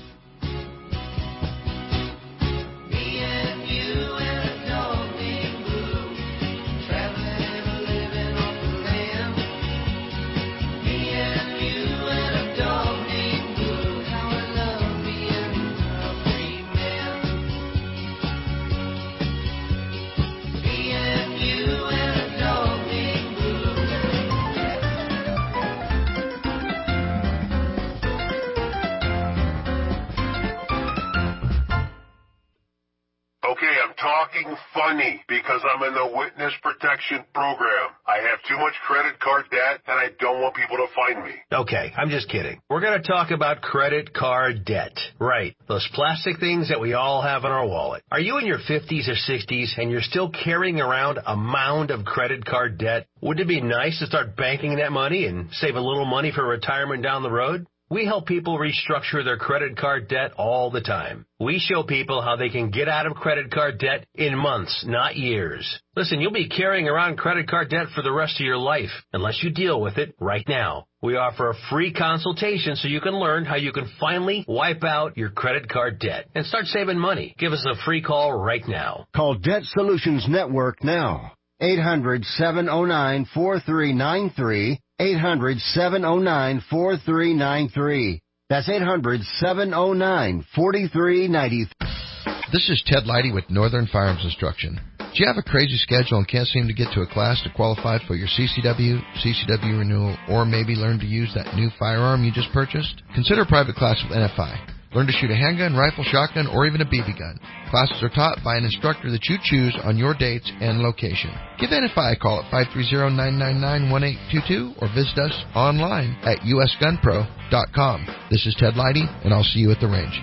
Okay, I'm talking funny because I'm in the witness protection program. I have too much credit card debt, and I don't want people to find me. Okay, I'm just kidding. We're going to talk about credit card debt. Right, those plastic things that we all have in our wallet. Are you in your fifties or sixties and you're still carrying around a mound of credit card debt? Wouldn't it be nice to start banking that money and save a little money for retirement down the road? We help people restructure their credit card debt all the time. We show people how they can get out of credit card debt in months, not years. Listen, you'll be carrying around credit card debt for the rest of your life unless you deal with it right now. We offer a free consultation so you can learn how you can finally wipe out your credit card debt and start saving money. Give us a free call right now. Call Debt Solutions Network now. eight hundred, seven oh nine, four three nine three. eight hundred, seven oh nine, four three nine three. That's eight hundred, seven oh nine, four three nine three. This is Ted Leidy with Northern Firearms Instruction. Do you have a crazy schedule and can't seem to get to a class to qualify for your C C W, C C W renewal, or maybe learn to use that new firearm you just purchased? Consider a private class with N F I. Learn to shoot a handgun, rifle, shotgun, or even a B B gun. Classes are taught by an instructor that you choose on your dates and location. Give N F I a call at five three zero, nine nine nine, one eight two two or visit us online at U S gun pro dot com. This is Ted Leidy, and I'll see you at the range.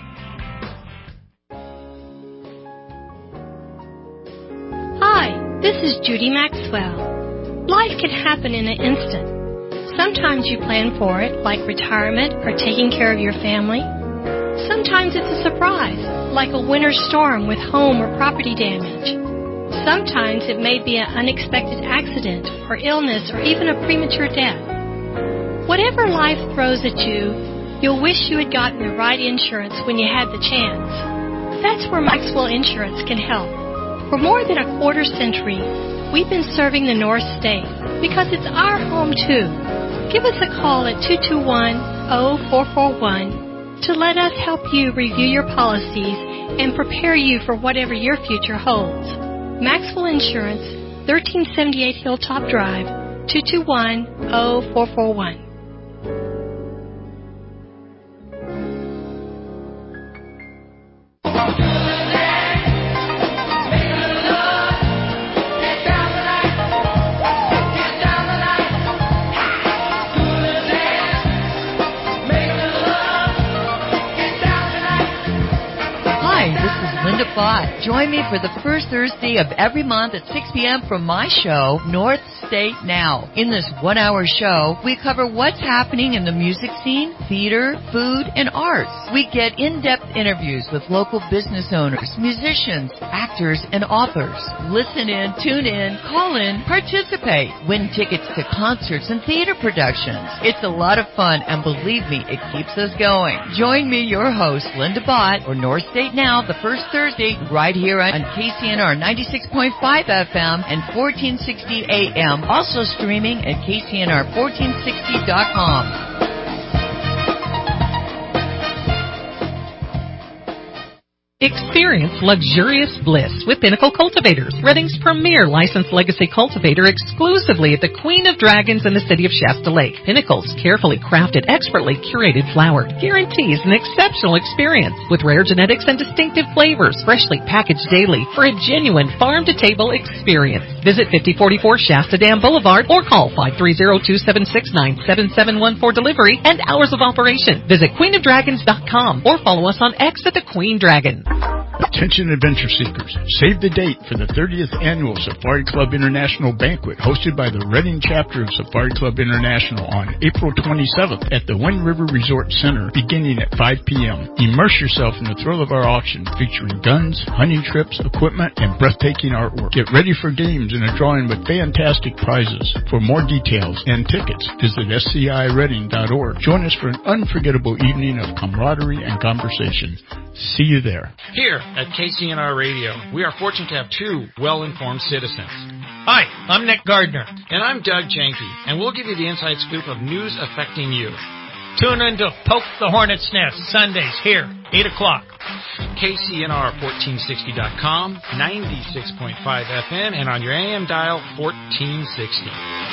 Hi, this is Judy Maxwell. Life can happen in an instant. Sometimes you plan for it, like retirement or taking care of your family. Sometimes it's a surprise, like a winter storm with home or property damage. Sometimes it may be an unexpected accident or illness or even a premature death. Whatever life throws at you, you'll wish you had gotten the right insurance when you had the chance. That's where Maxwell Insurance can help. For more than a quarter century, we've been serving the North State because it's our home too. Give us a call at two two one, oh four four one to let us help you review your policies and prepare you for whatever your future holds. Maxwell Insurance, thirteen seventy-eight Hilltop Drive, two two one, oh four four one. Join me for the first Thursday of every month at six p.m. from my show, North State Now. In this one-hour show, we cover what's happening in the music scene, theater, food, and arts. We get in-depth interviews with local business owners, musicians, actors, and authors. Listen in, tune in, call in, participate. Win tickets to concerts and theater productions. It's a lot of fun, and believe me, it keeps us going. Join me, your host, Linda Bott, for North State Now, the first Thursday, right here on K C N R ninety-six point five F M and fourteen sixty A M. Also streaming at K C N R fourteen sixty dot com. Experience luxurious bliss with Pinnacle Cultivators, Redding's premier licensed legacy cultivator exclusively at the Queen of Dragons in the city of Shasta Lake. Pinnacle's carefully crafted, expertly curated flower guarantees an exceptional experience with rare genetics and distinctive flavors, freshly packaged daily for a genuine farm-to-table experience. Visit fifty forty-four Shasta Dam Boulevard or call five three zero, two seven six, nine seven seven one for delivery and hours of operation. Visit queen of dragons dot com or follow us on X at the Queen Dragon. Attention adventure seekers, save the date for the thirtieth Annual Safari Club International Banquet hosted by the Reading chapter of Safari Club International on April twenty-seventh at the Wind River Resort Center beginning at five p.m. Immerse yourself in the thrill of our auction featuring guns, hunting trips, equipment, and breathtaking artwork. Get ready for games and a drawing with fantastic prizes. For more details and tickets, visit S C I reading dot org. Join us for an unforgettable evening of camaraderie and conversation. See you there. Here at K C N R Radio, we are fortunate to have two well-informed citizens. Hi, I'm Nick Gardner. And I'm Doug Janke, and we'll give you the inside scoop of news affecting you. Tune in to Poke the Hornet's Nest, Sundays here, eight o'clock. K C N R fourteen sixty dot com, ninety-six point five F M, and on your A M dial, fourteen sixty.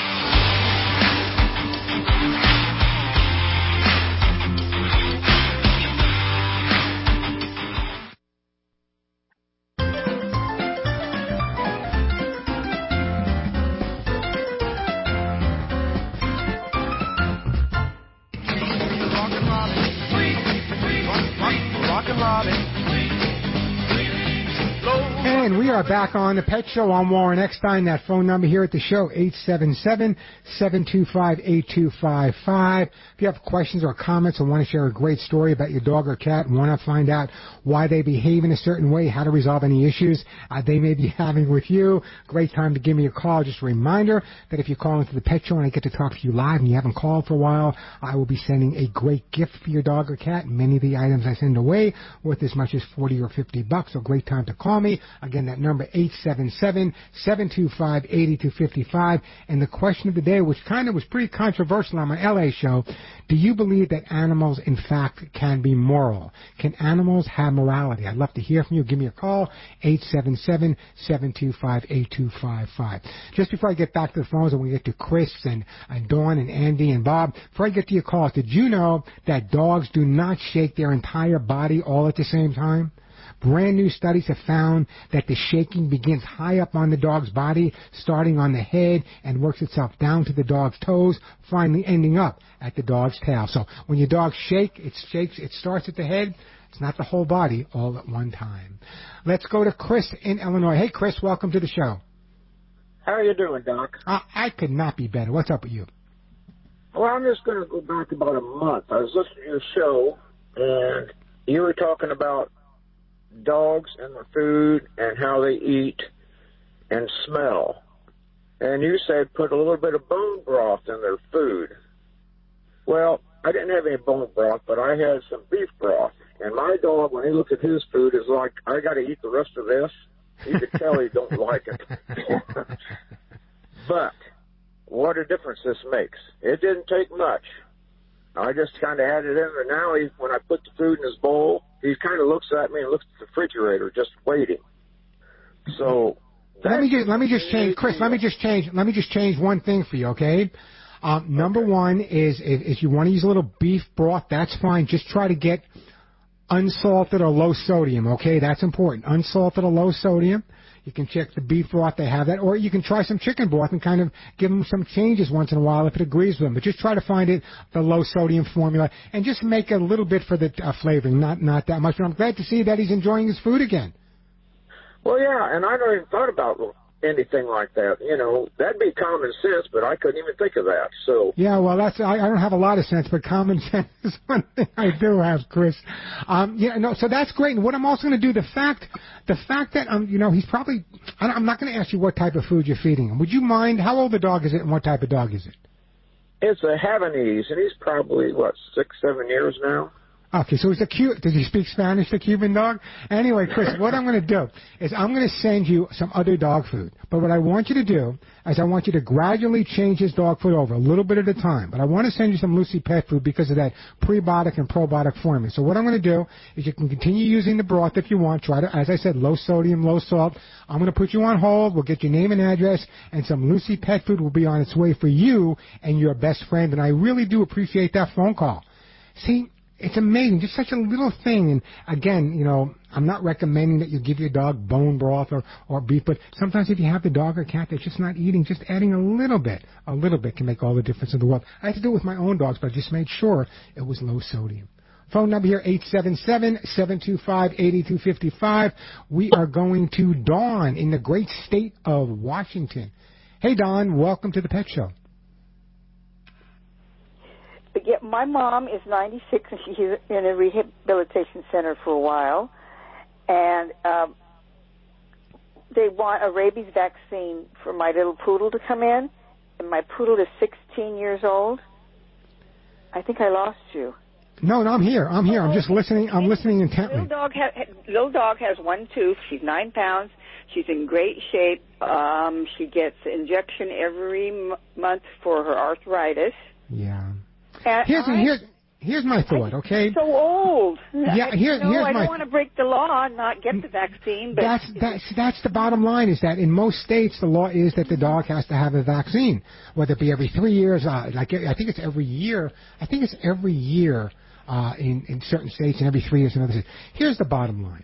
And we are back on the Pet Show. I'm Warren Eckstein. That phone number here at the show, eight seven seven, seven two five, eight two five five. If you have questions or comments or want to share a great story about your dog or cat and want to find out why they behave in a certain way, how to resolve any issues uh, they may be having with you, great time to give me a call. Just a reminder that if you call into the Pet Show and I get to talk to you live and you haven't called for a while, I will be sending a great gift for your dog or cat. Many of the items I send away worth as much as forty or fifty bucks, so great time to call me. Again, that number eight seven seven, seven two five, eight two five five. And the question of the day, which kind of was pretty controversial on my L A show, do you believe that animals, in fact, can be moral? Can animals have morality? I'd love to hear from you. Give me a call, eight seven seven, seven two five, eight two five five. Just before I get back to the phones and we get to Chris and, and Dawn and Andy and Bob, before I get to your calls, did you know that dogs do not shake their entire body all at the same time? Brand new studies have found that the shaking begins high up on the dog's body, starting on the head, and works itself down to the dog's toes, finally ending up at the dog's tail. So when your dog shake, it shakes, it starts at the head. It's not the whole body all at one time. Let's go to Chris in Illinois. Hey, Chris, welcome to the show. How are you doing, Doc? Uh, I could not be better. What's up with you? Well, I'm just going to go back about a month. I was listening to your show, and you were talking about dogs and their food and how they eat and smell. And you said put a little bit of bone broth in their food. Well, I didn't have any bone broth, but I had some beef broth. And my dog, when he looks at his food, is like, I got to eat the rest of this. You could tell he don't like it. But what a difference this makes. It didn't take much. I just kind of had it in there. Now, he, when I put the food in his bowl, he kind of looks at me and looks at the refrigerator, just waiting. So let me just let me just change, Chris. Let me just change. Let me just change one thing for you, okay? Um, number okay. one is if, if you want to use a little beef broth, that's fine. Just try to get unsalted or low sodium, okay? That's important. Unsalted or low sodium. You can check the beef broth, they have that, or you can try some chicken broth and kind of give them some changes once in a while if it agrees with them. But just try to find it, the low sodium formula, and just make a little bit for the uh, flavoring, not not that much. But I'm glad to see that he's enjoying his food again. Well, yeah, and I never even thought about anything like that. You know, that'd be common sense, but I couldn't even think of that. So yeah, well, that's I, I don't have a lot of sense, but common sense is one thing I do have, Chris. Um, yeah, no, so that's great. And what I'm also going to do, the fact, the fact that um, you know, he's probably. I'm not going to ask you what type of food you're feeding him. Would you mind? How old a dog is it, and what type of dog is it? It's a Havanese, and he's probably what six, seven years now. Okay, so he's a cute. Does he speak Spanish, the Cuban dog? Anyway, Chris, what I'm going to do is I'm going to send you some other dog food. But what I want you to do is I want you to gradually change his dog food over, a little bit at a time. But I want to send you some Lucy Pet food because of that prebiotic and probiotic formula. So what I'm going to do is you can continue using the broth if you want. Try to, as I said, low sodium, low salt. I'm going to put you on hold. We'll get your name and address, and some Lucy Pet food will be on its way for you and your best friend. And I really do appreciate that phone call. See, it's amazing, just such a little thing. And again, you know, I'm not recommending that you give your dog bone broth or, or beef, but sometimes if you have the dog or cat that's just not eating, just adding a little bit, a little bit can make all the difference in the world. I had to do it with my own dogs, but I just made sure it was low sodium. Phone number here, eight seven seven, seven two five, eight two five five. We are going to Dawn in the great state of Washington. Hey, Dawn, welcome to the Pet Show. Yeah, my mom is ninety-six, and she's in a rehabilitation center for a while. And um, they want a rabies vaccine for my little poodle to come in. And my poodle is sixteen years old. I think I lost you. No, no, I'm here. I'm here. I'm just listening. I'm listening intently. Little dog, ha- little dog has one tooth. She's nine pounds. She's in great shape. Um, she gets injection every m- month for her arthritis. Yeah. And Here's I, here's here's my thought. Okay. So old. Yeah. Here, no, here's I my. don't want to break the law and not get the vaccine. But That's that's that's the bottom line. Is that in most states the law is that the dog has to have a vaccine, whether it be every three years. Uh, like I think it's every year. I think it's every year. Uh, in, in certain states and every three years in other states. Here's the bottom line.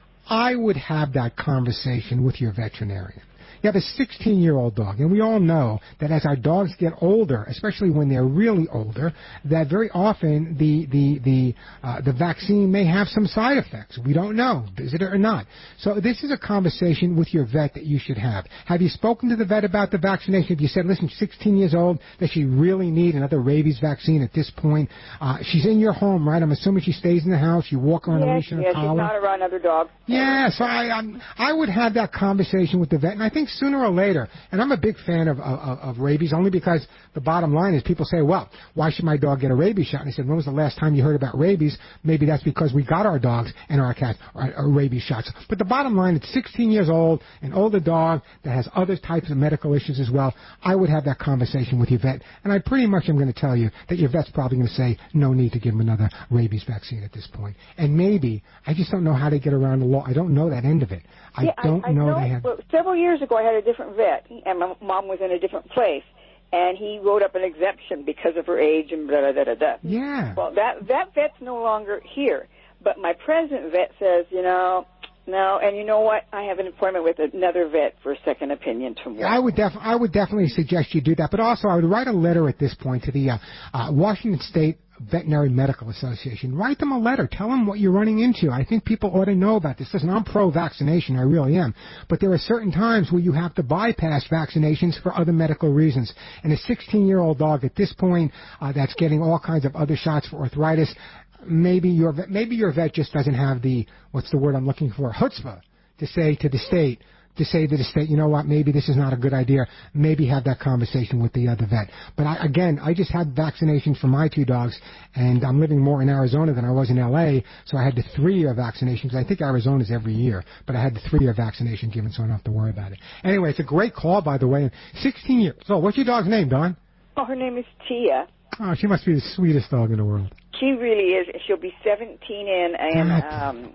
I would have that conversation with your veterinarian. You have a sixteen-year-old dog, and we all know that as our dogs get older, especially when they're really older, that very often the the the uh, the vaccine may have some side effects. We don't know, is it or not? So this is a conversation with your vet that you should have. Have you spoken to the vet about the vaccination? Have you said, listen, sixteen years old, does she really need another rabies vaccine at this point? Uh, she's in your home, right? I'm assuming she stays in the house. You walk her on yes, a leash and yes, a collar. she's not around other dogs. Yeah, so I um, I would have that conversation with the vet, and I think sooner or later, and I'm a big fan of, of, of rabies, only because the bottom line is people say, well, why should my dog get a rabies shot? And I said, when was the last time you heard about rabies? Maybe that's because we got our dogs and our cats are, are rabies shots. But the bottom line, it's sixteen years old, an older dog that has other types of medical issues as well. I would have that conversation with your vet, and I pretty much am going to tell you that your vet's probably going to say no need to give him another rabies vaccine at this point. And maybe, I just don't know how they get around the law. I don't know that end of it. I yeah, don't I, I know, know they have... Well, several years ago, I had a different vet, and my mom was in a different place, and he wrote up an exemption because of her age and blah, blah, blah, blah. Yeah. Well, that, that vet's no longer here, but my present vet says, you know, no, and you know what? I have an appointment with another vet for a second opinion tomorrow. I would def- I would definitely suggest you do that, but also I would write a letter at this point to the uh, uh, Washington State Veterinary Medical Association. Write them a letter. Tell them what you're running into. I think people ought to know about this. Listen, I'm pro-vaccination. I really am. But there are certain times where you have to bypass vaccinations for other medical reasons. And a sixteen-year-old dog at this point uh, that's getting all kinds of other shots for arthritis, maybe your vet, maybe your vet just doesn't have the, what's the word I'm looking for, chutzpah, to say to the state, to say to the state, you know what, maybe this is not a good idea. Maybe have that conversation with the other vet. But I, again, I just had vaccinations for my two dogs, and I'm living more in Arizona than I was in L A, so I had the three-year vaccinations. I think Arizona's every year, but I had the three-year vaccination given, so I don't have to worry about it. Anyway, it's a great call, by the way. sixteen years. So, what's your dog's name, Don? Oh, her name is Tia. Oh, she must be the sweetest dog in the world. She really is. She'll be seventeen in in um,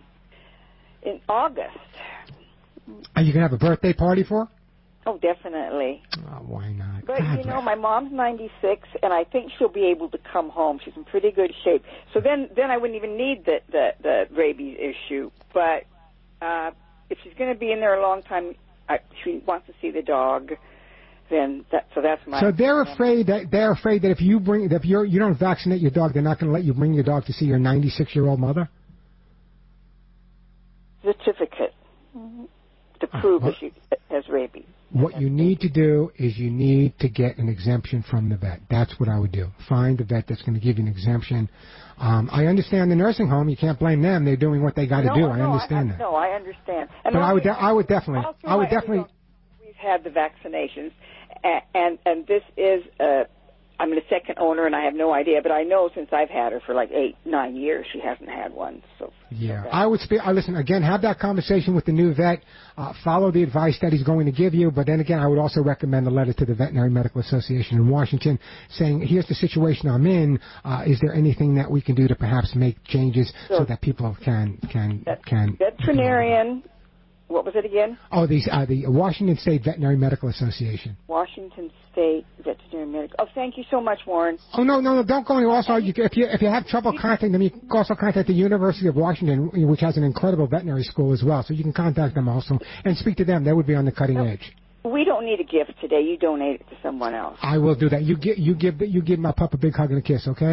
in August. Are you going to have a birthday party for her? Oh, definitely. Oh, why not? But, God you know, bless. my mom's ninety-six, and I think she'll be able to come home. She's in pretty good shape. So then then I wouldn't even need the, the, the rabies issue. But uh, if she's going to be in there a long time, I, she wants to see the dog, then that, so that's my... So they're afraid that they're afraid that if you bring that if you you don't vaccinate your dog, they're not going to let you bring your dog to see your ninety-six-year-old mother? Certificate. Mm-hmm. To prove uh, that she has rabies. What you need to do is you need to get an exemption from the vet. That's what I would do. Find a vet that's going to give you an exemption. Um, I understand the nursing home. You can't blame them. They're doing what they got to no, do. No, I understand I, that. No, I understand. And but I would, de- my, I would definitely, I would definitely. We've had the vaccinations, and and, and this is uh, I'm a second owner, and I have no idea, but I know since I've had her for like eight, nine years, she hasn't had one. So yeah, I would speak. I listen again. Have that conversation with the new vet. Uh, follow the advice that he's going to give you. But then again, I would also recommend a letter to the Veterinary Medical Association in Washington, saying, "Here's the situation I'm in. Uh, is there anything that we can do to perhaps make changes so, so that people can can that, can?" Veterinarian. What was it again? Oh, the uh, the Washington State Veterinary Medical Association. Washington State Veterinary Medical. Oh, thank you so much, Warren. Oh no, no, no! Don't go anywhere. Also, you, if you if you have trouble contacting them, you can also contact the University of Washington, which has an incredible veterinary school as well. So you can contact them also and speak to them. They would be on the cutting no, edge. We don't need a gift today. You donate it to someone else. I will do that. You give you give you give my pup a big hug and a kiss, okay?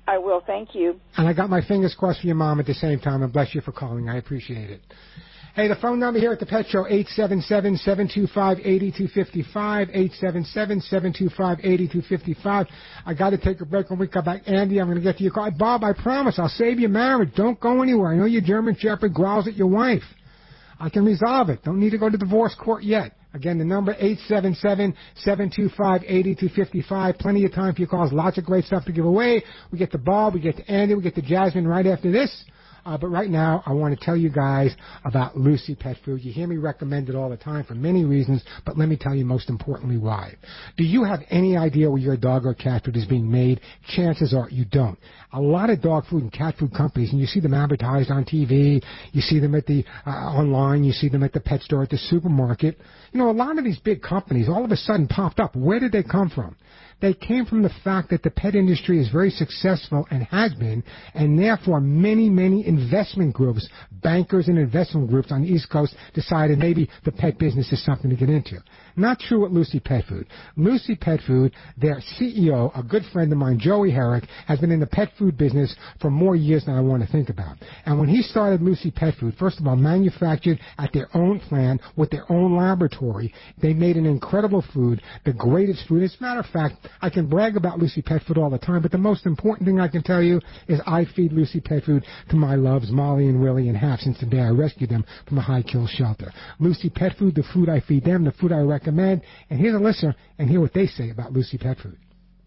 I will. Thank you. And I got my fingers crossed for your mom at the same time, and bless you for calling. I appreciate it. Hey, the phone number here at the Pet Show, eight seven seven, seven two five, eight two five five, eight seven seven, seven two five, eight two five five. I got to take a break. When we come back, Andy, I'm going to get to your call. Bob, I promise, I'll save your marriage. Don't go anywhere. I know your German Shepherd growls at your wife. I can resolve it. Don't need to go to divorce court yet. Again, the number, eight seven seven, seven two five, eight two five five. Plenty of time for your calls. Lots of great stuff to give away. We get to Bob, we get to Andy, we get to Jasmine right after this. Uh, but right now, I want to tell you guys about Lucy Pet Food. You hear me recommend it all the time for many reasons, but let me tell you most importantly why. Do you have any idea where your dog or cat food is being made? Chances are you don't. A lot of dog food and cat food companies, and you see them advertised on T V, you see them at the uh, online, you see them at the pet store, at the supermarket. You know, a lot of these big companies all of a sudden popped up. Where did they come from? They came from the fact that the pet industry is very successful and has been, and therefore many, many investment groups, bankers and investment groups on the East Coast decided maybe the pet business is something to get into. Not true with Lucy Pet Food. Lucy Pet Food, their C E O, a good friend of mine, Joey Herrick, has been in the pet food business for more years than I want to think about. And when he started Lucy Pet Food, first of all, manufactured at their own plant with their own laboratory, they made an incredible food, the greatest food. As a matter of fact, I can brag about Lucy Pet Food all the time, but the most important thing I can tell you is I feed Lucy Pet Food to my loves, Molly and Willie, and have since the day I rescued them from a high-kill shelter. Lucy Pet Food, the food I feed them, the food I recommend. And here's a listener, and hear what they say about Lucy Pet Food.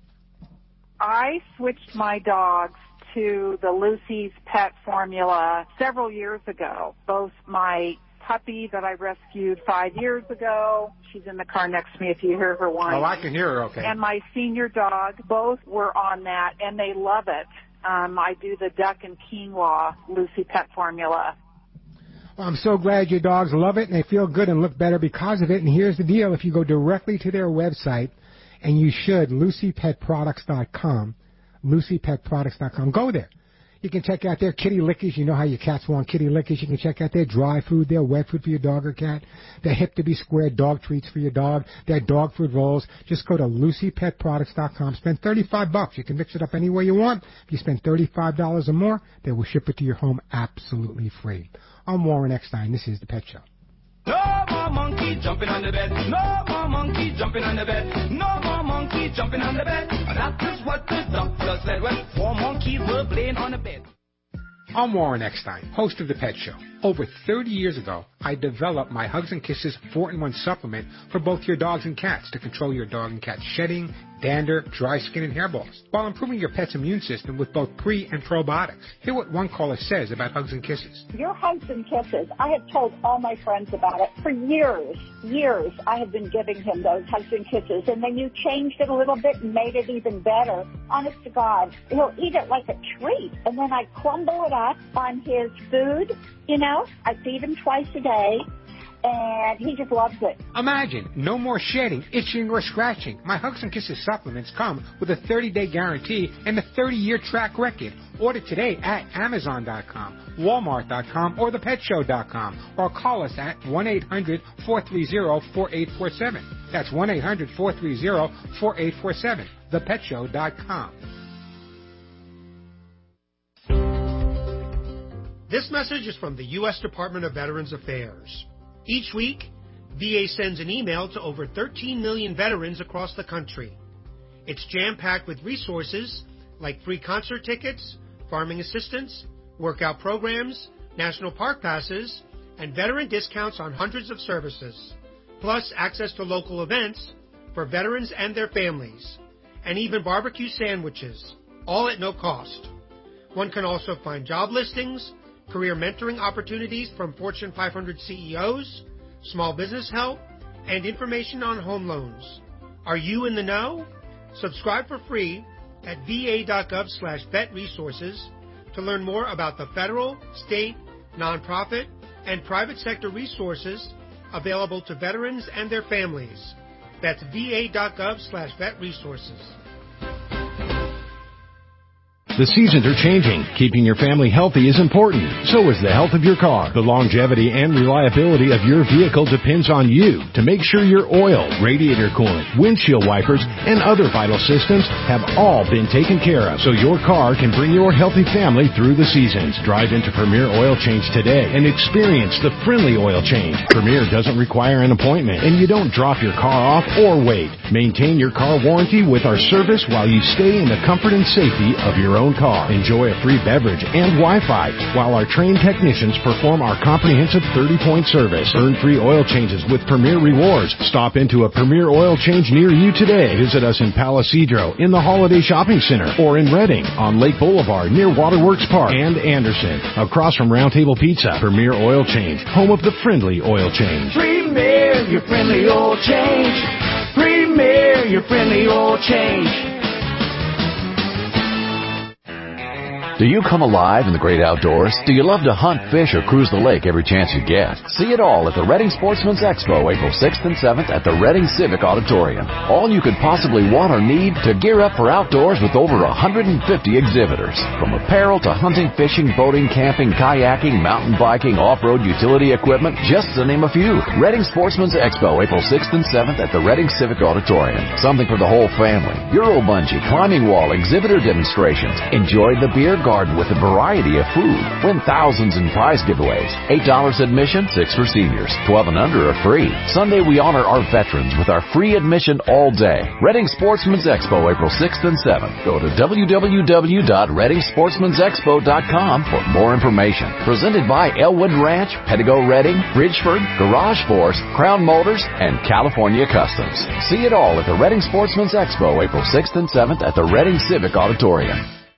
I switched my dogs to the Lucy's Pet formula several years ago. Both my puppy that I rescued five years ago, she's in the car next to me if you hear her whining. Oh, I can hear her, okay. And my senior dog, both were on that, and they love it. Um, I do the duck and quinoa Lucy Pet formula. Well, I'm so glad your dogs love it and they feel good and look better because of it. And here's the deal. If you go directly to their website, and you should, lucy pet products dot com, lucy pet products dot com, go there. You can check out their kitty lickers. You know how your cats want kitty lickers. You can check out their dry food, their wet food for your dog or cat, their hip to be square dog treats for your dog, their dog food rolls. Just go to lucy pet products dot com. Spend thirty-five bucks. You can mix it up any way you want. If you spend thirty-five dollars or more, they will ship it to your home absolutely free. I'm Warren Eckstein. This is The Pet Show. No more monkey jumping on the bed. No more monkey jumping on the bed. No more monkey jumping on the bed. That is what the doctor said when four monkeys were playing on the bed. I'm Warren Eckstein, host of The Pet Show. Over thirty years ago, I developed my Hugs and Kisses four in one supplement for both your dogs and cats to control your dog and cat shedding, dander, dry skin, and hairballs, while improving your pet's immune system with both pre- and probiotics. Hear what one caller says about Hugs and Kisses. Your Hugs and Kisses, I have told all my friends about it for years. Years I have been giving him those Hugs and Kisses, and then you changed it a little bit and made it even better. Honest to God, he'll eat it like a treat, and then I crumble it up on his food. You know, I feed him twice a day, and he just loves it. Imagine, no more shedding, itching, or scratching. My Hugs and Kisses supplements come with a thirty-day guarantee and a thirty-year track record. Order today at amazon dot com, walmart dot com, or the pet show dot com, or call us at one eight hundred, four three zero, four eight four seven. That's one eight hundred, four three zero, four eight four seven, the pet show dot com. This message is from the U S Department of Veterans Affairs. Each week, V A sends an email to over thirteen million veterans across the country. It's jam-packed with resources like free concert tickets, farming assistance, workout programs, national park passes, and veteran discounts on hundreds of services, plus access to local events for veterans and their families, and even barbecue sandwiches, all at no cost. One can also find job listings, career mentoring opportunities from Fortune five hundred C E Os, small business help, and information on home loans. Are you in the know? Subscribe for free at va.gov slash vet resources to learn more about the federal, state, nonprofit, and private sector resources available to veterans and their families. That's va.gov slash vet resources. The seasons are changing. Keeping your family healthy is important. So is the health of your car. The longevity and reliability of your vehicle depends on you to make sure your oil, radiator coolant, windshield wipers, and other vital systems have all been taken care of so your car can bring your healthy family through the seasons. Drive into Premier Oil Change today and experience the friendly oil change. Premier doesn't require an appointment, and you don't drop your car off or wait. Maintain your car warranty with our service while you stay in the comfort and safety of your own car. Enjoy a free beverage and Wi-Fi while our trained technicians perform our comprehensive thirty-point service. Earn free oil changes with Premier Rewards. Stop into a Premier Oil Change near you today. Visit us in Palo Cedro, in the Holiday Shopping Center, or in Redding, on Lake Boulevard near Waterworks Park, and Anderson, across from Round Table Pizza. Premier Oil Change, home of the friendly oil change. Premier, your friendly oil change. Premier, your friendly oil change. Do you come alive in the great outdoors? Do you love to hunt, fish, or cruise the lake every chance you get? See it all at the Reading Sportsman's Expo, April sixth and seventh at the Reading Civic Auditorium. All you could possibly want or need to gear up for outdoors with over one hundred fifty exhibitors. From apparel to hunting, fishing, boating, camping, kayaking, mountain biking, off-road utility equipment, just to name a few. Reading Sportsman's Expo, April sixth and seventh at the Reading Civic Auditorium. Something for the whole family. Euro bungee, climbing wall, exhibitor demonstrations. Enjoy the beer garden with a variety of food. Win thousands in prize giveaways. eight dollars admission, six for seniors. twelve and under are free. Sunday we honor our veterans with our free admission all day. Reading Sportsman's Expo, April sixth and seventh. Go to w w w dot reading sportsmans expo dot com for more information. Presented by Elwood Ranch, Pedigo Reading, Bridgeford, Garage Force, Crown Motors, and California Customs. See it all at the Reading Sportsman's Expo, April sixth and seventh at the Reading Civic Auditorium.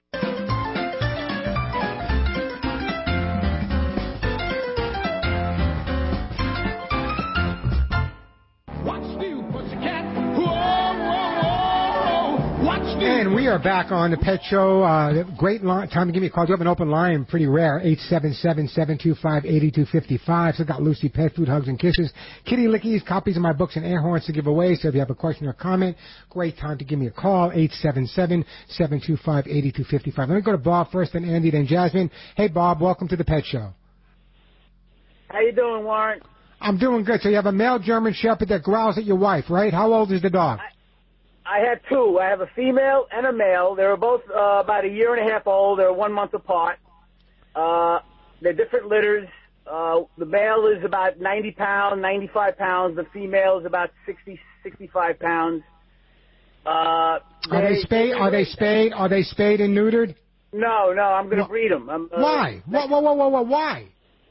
And we are back on the Pet Show. Uh, great line, time to give me a call. You have an open line, pretty rare, eight seven seven, seven two five, eight two five five. So got Lucy Pet Food, Hugs and Kisses, Kitty Lickies, copies of my books and air horns to give away. So if you have a question or comment, great time to give me a call, eight seven seven, seven two five, eight two five five. Let me go to Bob first, then Andy, then Jasmine. Hey, Bob, welcome to the Pet Show. How you doing, Warren? I'm doing good. So you have a male German Shepherd that growls at your wife, right? How old is the dog? I, I have two. I have a female and a male. They were both uh, about a year and a half old. They're one month apart. Uh, they're different litters. Uh, the male is about ninety pounds, ninety-five pounds. The female is about sixty, sixty-five pounds. Uh, they, are they spayed? Are they spayed? Are they spayed and neutered? No, no. I'm going to breed them. I'm, uh, why? Whoa, whoa, whoa, whoa, whoa, why?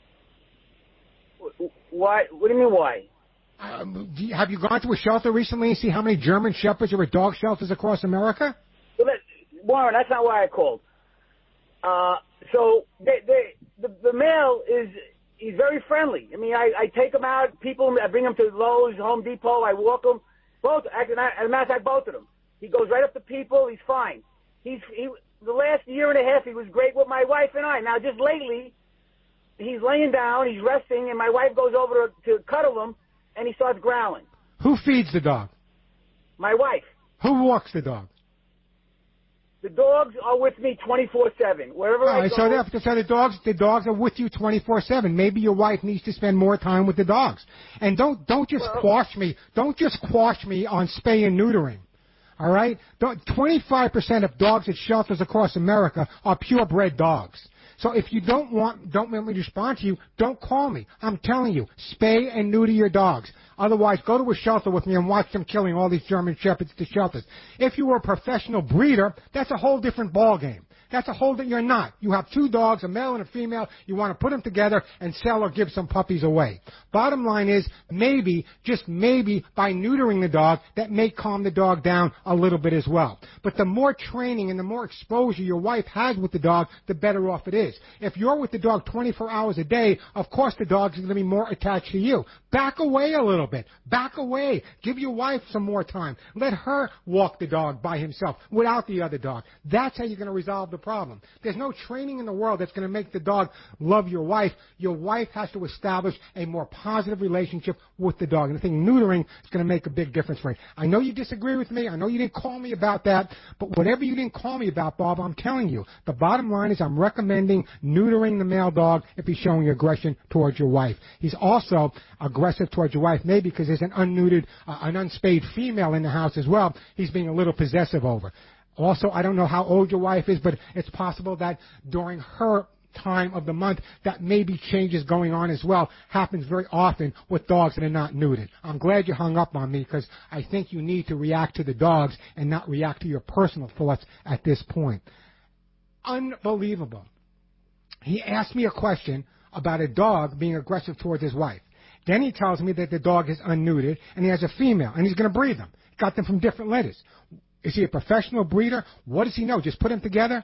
Why? What do you mean why? Um, do you, have you gone to a shelter recently and see how many German Shepherds are at dog shelters across America? Well, that, Warren, that's not why I called. Uh, so they, they, the, the male is he's very friendly. I mean, I, I take him out. People, I bring him to Lowe's, Home Depot. I walk him. Both, as a matter of fact, both of them. He goes right up to people. He's fine. He's he. The last year and a half, he was great with my wife and I. Now, just lately, he's laying down, he's resting, and my wife goes over to, to cuddle him. And he starts growling. Who feeds the dog? My wife. Who walks the dog? The dogs are with me twenty-four seven. Wherever All I right, go. So, the, so the dogs, the dogs are with you twenty-four seven. Maybe your wife needs to spend more time with the dogs. And don't don't just well, quash me. Don't just quash me on spay and neutering. All right. twenty-five percent of dogs at shelters across America are purebred dogs. So if you don't want, don't want me to respond to you, don't call me. I'm telling you, spay and neuter your dogs. Otherwise, go to a shelter with me and watch them killing all these German Shepherds to shelters. If you were a professional breeder, that's a whole different ballgame. That's a whole that you're not. You have two dogs, a male and a female. You want to put them together and sell or give some puppies away. Bottom line is, maybe, just maybe, by neutering the dog, that may calm the dog down a little bit as well. But the more training and the more exposure your wife has with the dog, the better off it is. If you're with the dog twenty-four hours a day, of course the dog is going to be more attached to you. Back away a little bit. Back away. Give your wife some more time. Let her walk the dog by himself without the other dog. That's how you're going to resolve the problem. There's no training in the world that's going to make the dog love your wife. Your wife has to establish a more positive relationship with the dog. And I think neutering is going to make a big difference for you. I know you disagree with me. I know you didn't call me about that. But whatever you didn't call me about, Bob, I'm telling you, the bottom line is I'm recommending neutering the male dog if he's showing aggression towards your wife. He's also aggressive towards your wife, maybe because there's an unneutered, uh, an unspayed female in the house as well. He's being a little possessive over. Also, I don't know how old your wife is, but it's possible that during her time of the month that maybe changes going on as well. Happens very often with dogs that are not neutered. I'm glad you hung up on me because I think you need to react to the dogs and not react to your personal thoughts at this point. Unbelievable. He asked me a question about a dog being aggressive towards his wife. Then he tells me that the dog is unneutered and he has a female and he's going to breed them. Got them from different litters. Is he a professional breeder? What does he know? Just put them together?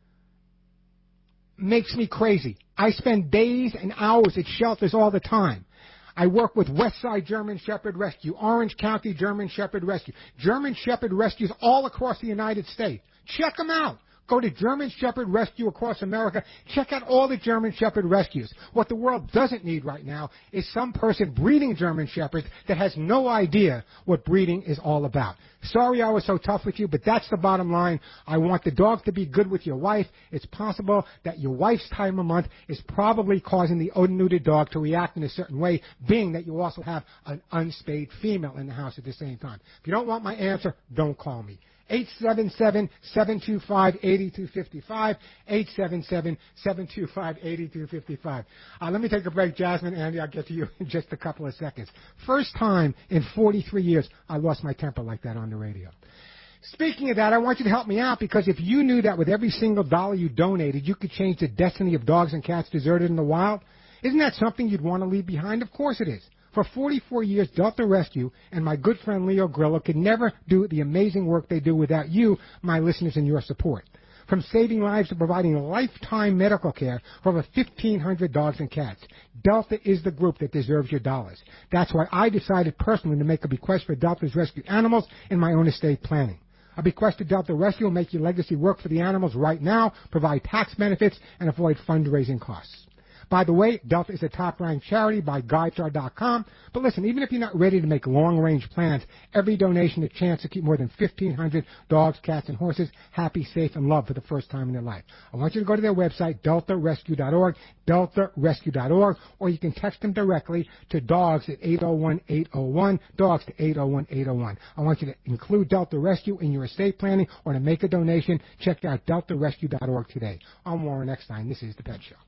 Makes me crazy. I spend days and hours at shelters all the time. I work with Westside German Shepherd Rescue, Orange County German Shepherd Rescue, German Shepherd Rescues all across the United States. Check them out. Go to German Shepherd Rescue across America. Check out all the German Shepherd Rescues. What the world doesn't need right now is some person breeding German Shepherds that has no idea what breeding is all about. Sorry I was so tough with you, but that's the bottom line. I want the dog to be good with your wife. It's possible that your wife's time of month is probably causing the unneutered dog to react in a certain way, being that you also have an unspayed female in the house at the same time. If you don't want my answer, don't call me. eight seven seven, seven two five, eight two five five, eight seven seven, seven two five, eight two five five. Uh, let me take a break, Jasmine. Andy, I'll get to you in just a couple of seconds. First time in forty-three years I lost my temper like that on the radio. Speaking of that, I want you to help me out because if you knew that with every single dollar you donated, you could change the destiny of dogs and cats deserted in the wild, isn't that something you'd want to leave behind? Of course it is. For forty-four years, Delta Rescue and my good friend Leo Grillo could never do the amazing work they do without you, my listeners, and your support. From saving lives to providing lifetime medical care for over fifteen hundred dogs and cats, Delta is the group that deserves your dollars. That's why I decided personally to make a bequest for Delta's rescued animals in my own estate planning. A bequest to Delta Rescue will make your legacy work for the animals right now, provide tax benefits, and avoid fundraising costs. By the way, Delta is a top-ranked charity by GuideStar dot com. But listen, even if you're not ready to make long-range plans, every donation is a chance to keep more than fifteen hundred dogs, cats, and horses happy, safe, and loved for the first time in their life. I want you to go to their website, delta rescue dot org, delta rescue dot org, or you can text them directly to dogs at eight oh one, eight oh one, dogs to eight oh one, eight oh one. I want you to include Delta Rescue in your estate planning or to make a donation. Check out delta rescue dot org today. I'm Warren Eckstein. This is The Pet Show.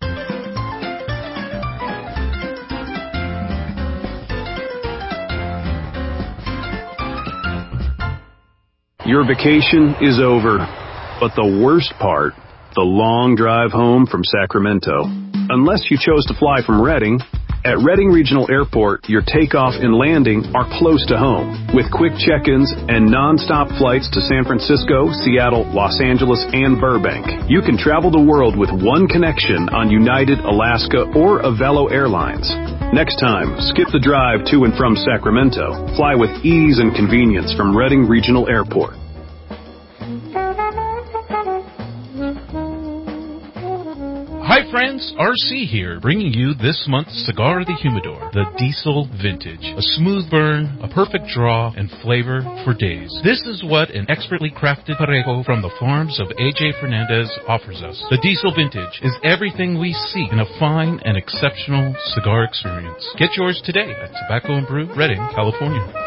Your vacation is over, but the worst part, the long drive home from Sacramento. Unless you chose to fly from Redding, at Redding Regional Airport, your takeoff and landing are close to home, with quick check-ins and non-stop flights to San Francisco, Seattle, Los Angeles, and Burbank. You can travel the world with one connection on United, Alaska, or Avelo Airlines. Next time, skip the drive to and from Sacramento. Fly with ease and convenience from Redding Regional Airport. Hi friends, R C here, bringing you this month's Cigar de Humidor, the Diesel Vintage. A smooth burn, a perfect draw, and flavor for days. This is what an expertly crafted Parejo from the farms of A J Fernandez offers us. The Diesel Vintage is everything we seek in a fine and exceptional cigar experience. Get yours today at Tobacco and Brew, Redding, California.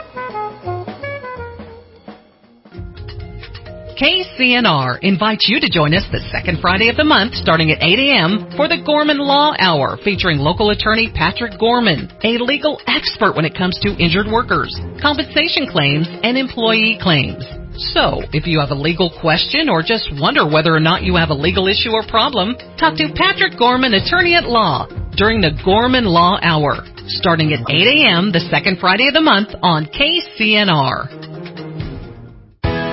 K C N R invites you to join us the second Friday of the month starting at eight a.m. for the Gorman Law Hour featuring local attorney Patrick Gorman, a legal expert when it comes to injured workers, compensation claims, and employee claims. So, if you have a legal question or just wonder whether or not you have a legal issue or problem, talk to Patrick Gorman, attorney at law, during the Gorman Law Hour starting at eight a.m. the second Friday of the month on K C N R. It's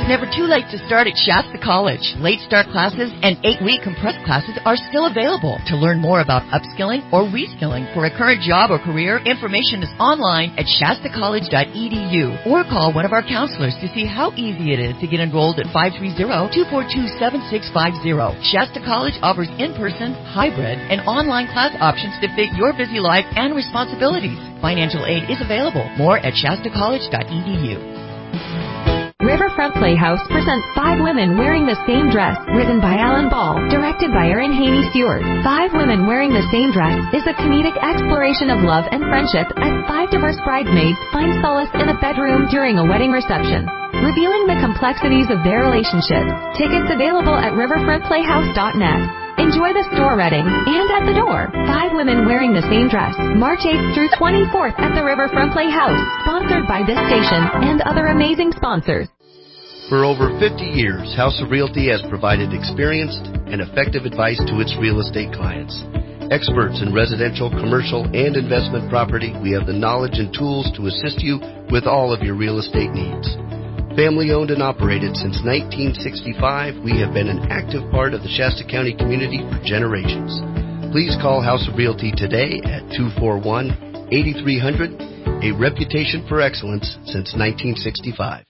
It's never too late to start at Shasta College. Late start classes and eight-week compressed classes are still available. To learn more about upskilling or reskilling for a current job or career, information is online at shasta college dot e d u or call one of our counselors to see how easy it is to get enrolled at five three zero, two four two, seven six five zero. Shasta College offers in-person, hybrid, and online class options to fit your busy life and responsibilities. Financial aid is available. More at shasta college dot e d u. Riverfront Playhouse presents Five Women Wearing the Same Dress, written by Alan Ball, directed by Erin Haney Stewart. Five Women Wearing the Same Dress is a comedic exploration of love and friendship as five diverse bridesmaids find solace in a bedroom during a wedding reception, revealing the complexities of their relationship. Tickets available at riverfront playhouse dot net. Enjoy the store reading and at the door. Five Women Wearing the Same Dress, March eighth through twenty-fourth at the Riverfront Playhouse. Sponsored by this station and other amazing sponsors. For over fifty years, House of Realty has provided experienced and effective advice to its real estate clients. Experts in residential, commercial, and investment property, we have the knowledge and tools to assist you with all of your real estate needs. Family owned and operated since nineteen sixty-five, we have been an active part of the Shasta County community for generations. Please call House of Realty today at two four one, eight three zero zero, a reputation for excellence since nineteen sixty-five.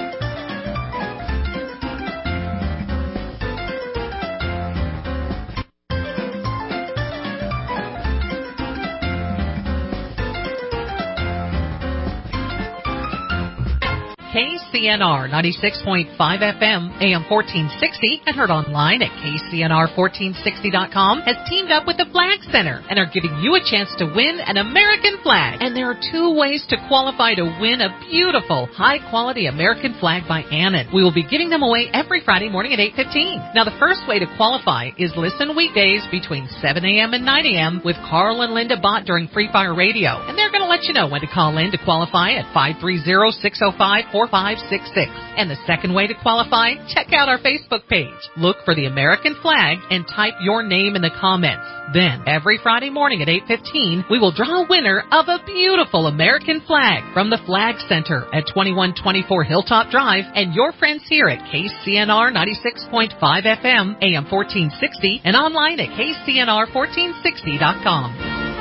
K C N R ninety-six point five F M, A M fourteen sixty, and heard online at K C N R fourteen sixty dot com, has teamed up with the Flag Center and are giving you a chance to win an American flag. And there are two ways to qualify to win a beautiful, high-quality American flag by Annan. We will be giving them away every Friday morning at eight fifteen. Now, the first way to qualify is listen weekdays between seven a.m. and nine a.m. with Carl and Linda Bott during Free Fire Radio. And they're going to let you know when to call in to qualify at five three zero, six zero five, four five six six. And the second way to qualify, check out our Facebook page. Look for the American flag and type your name in the comments. Then, every Friday morning at eight fifteen, we will draw a winner of a beautiful American flag from the Flag Center at twenty-one twenty-four Hilltop Drive and your friends here at K C N R ninety-six point five F M, A M fourteen sixty, and online at K C N R fourteen sixty dot com.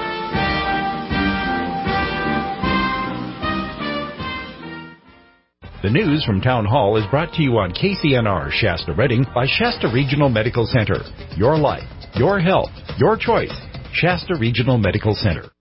The news from Town Hall is brought to you on K C N R Shasta Redding by Shasta Regional Medical Center. Your life, your health, your choice. Shasta Regional Medical Center.